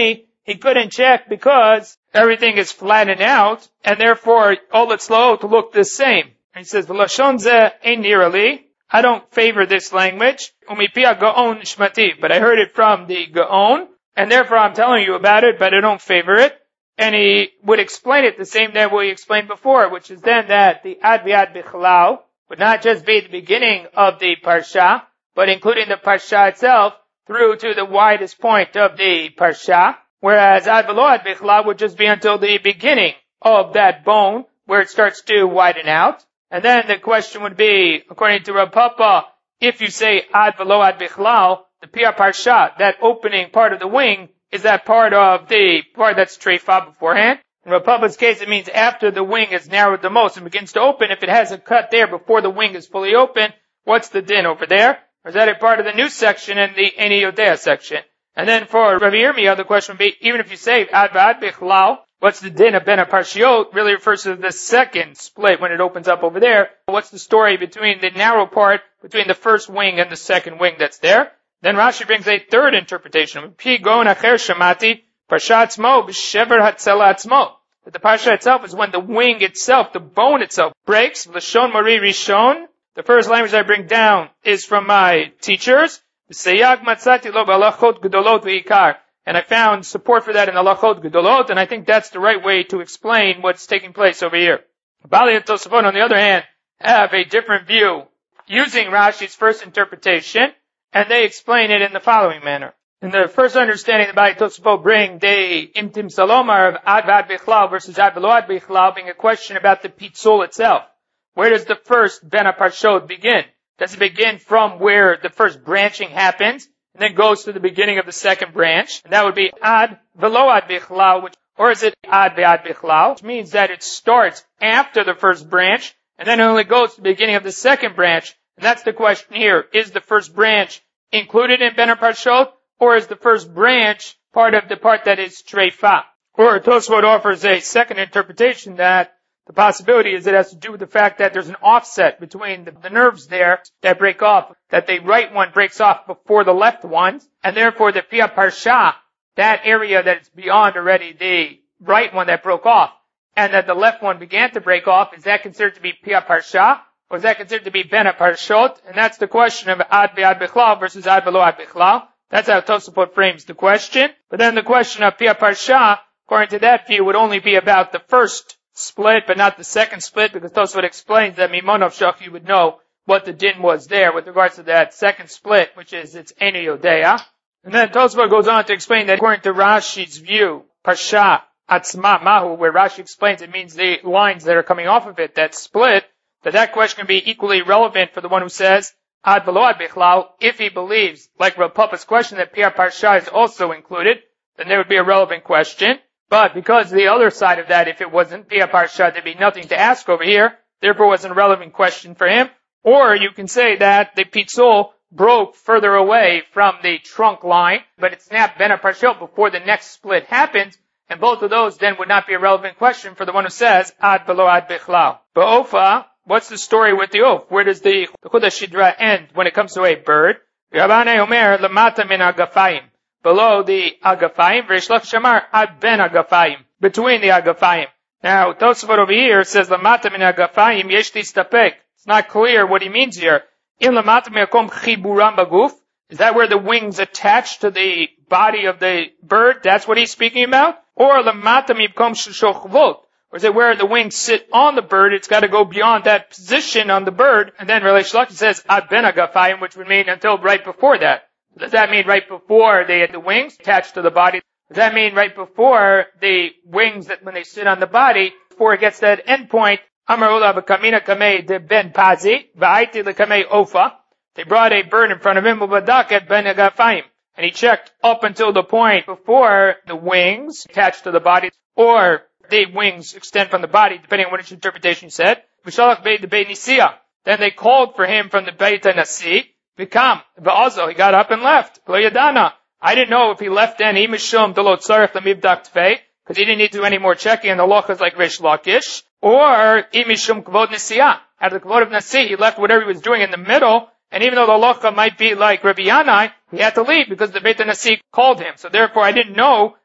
Speaker 1: he couldn't check because everything is flattened out, and therefore all its laot look the same. And he says, V'lashon zeh ein nirali. I don't favor this language. Umipia Gaon Shmati. But I heard it from the Gaon, and therefore I'm telling you about it, but I don't favor it. And he would explain it the same way we explained before, which is then that the Ad V'Ad Bichlal would not just be the beginning of the Parsha, but including the Parsha itself through to the widest point of the Parsha, whereas Ad V'Lo Ad Bichlal would just be until the beginning of that bone, where it starts to widen out. And then the question would be, according to Rav Papa, if you say Ad V'Lo Ad Bichlal, the Piyah Parsha, that opening part of the wing, is that part of the part that's treifa beforehand? In Rav Papa's case, it means after the wing is narrowed the most and begins to open. If it has a cut there before the wing is fully open, what's the din over there? Or is that a part of the new section in the Eni Yodea section? And then for Rabbi Yirmiyah, the question would be, even if you say Ad V'Ad Bichlal, what's the din of Ben HaParshiot? Really refers to the second split when it opens up over there. What's the story between the narrow part, between the first wing and the second wing that's there? Then Rashi brings a third interpretation. Pi gon acher shamati parsha atzmo b'shever hatzela atzmo. That the parsha itself is when the wing itself, the bone itself, breaks. L'shon mori rishon. The first language I bring down is from my teachers. V'seyag matzati lo b'alachot gedolot v'ikar. And I found support for that in Halachot Gedolot, and I think that's the right way to explain what's taking place over here. Bali and Tosafot, on the other hand, have a different view, using Rashi's first interpretation, and they explain it in the following manner. In the first understanding, the Bali Tosafot bring the Imtim Salomar of Ad V'Ad Bichlal versus Ad V'Lo Ad Bichlal, being a question about the Pitzul itself. Where does the first Ben HaParshot begin? Does it begin from where the first branching happens, and then goes to the beginning of the second branch? And that would be Ad V'Lo Ad Bichlal, which, or is it Ad V'Ad Bichlal, which means that it starts after the first branch, and then it only goes to the beginning of the second branch. And that's the question here. Is the first branch included in Ben HaParshot, or is the first branch part of the part that is treifa? Or Tosfot offers a second interpretation that the possibility is it has to do with the fact that there's an offset between the, the nerves there that break off, that the right one breaks off before the left one, and therefore the Piyah Parsha, that area that's beyond already the right one that broke off, and that the left one began to break off, is that considered to be Piyah Parsha, or is that considered to be Ben HaParshot? And that's the question of Ad V'Ad Bichlal versus Ad V'Lo Ad Bichlal. That's how Tosafot frames the question. But then the question of Piyah Parsha, according to that view, would only be about the first split, but not the second split, because Tosafot explains that Mimonov Shach, you would know what the din was there with regards to that second split, which is its Eni Yodea. And then Tosafot goes on to explain that according to Rashi's view, Parsha Atzma Mahu, where Rashi explains it means the lines that are coming off of it that split, that that question can be equally relevant for the one who says Ad V'Lo Ad Bichlal, if he believes, like Rav Papa's question, that Piyah Parsha is also included, then there would be a relevant question. But because the other side of that, if it wasn't Piyah Parsha, there'd be nothing to ask over here, therefore it wasn't a relevant question for him. Or you can say that the Pitzul broke further away from the trunk line, but it snapped Ben HaParshot before the next split happens, and both of those then would not be a relevant question for the one who says Ad V'Lo Ad Bichlal. Ba'ofa, what's the story with the oaf? Where does the Chut HaShidra end when it comes to a bird? Rabbanai Omer, Lamata min Agafayim. Below the Agafayim, V'Rishlach Shamar Ad Ben Agafayim. Between the Agafayim. Now, Tosafot over here says, Lamata min Agafayim yesh tistapek. It's not clear what he means here. In Lamata me'akom chiburam baguf. Is that where the wings attach to the body of the bird? That's what he's speaking about? Or Lamata me'akom sheshochvot. Or is it where the wings sit on the bird? It's got to go beyond that position on the bird. And then Relay Shlach says Ad Ben Agafayim, which would mean until right before that. Does that mean right before they had the wings attached to the body? Does that mean right before the wings, that when they sit on the body, before it gets to that end point, Amar Ula b'kamina kamei de ben pazi, v'aiti l'kamei ofa. They brought a bird in front of him, u'badak et ben agafayim. And he checked up until the point before the wings attached to the body, or the wings extend from the body, depending on which interpretation you said. V'shalach beit de beit nisiya. Then they called for him from the beit nasi. Vikam, v'azo, he got up and left. Lo yadana. I didn't know if he left then, imishum delot tzarech lemivdak tfei, because he didn't need to do any more checking, and the law is like Rish Lakish. Or, imishum kvod nisiyah. Out of the kvod of Nasi, he left whatever he was doing in the middle, and even though the halacha might be like Rabbi Yanai, he had to leave because the Beit Nasi called him. So therefore, I didn't know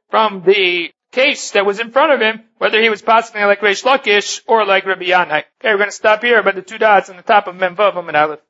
Speaker 1: from the case that was in front of him, whether he was passing like Reish Lakish or like Rabbi Yanai. Okay, we're going to stop here by the two dots on the top of Mem Vav Amud Aleph.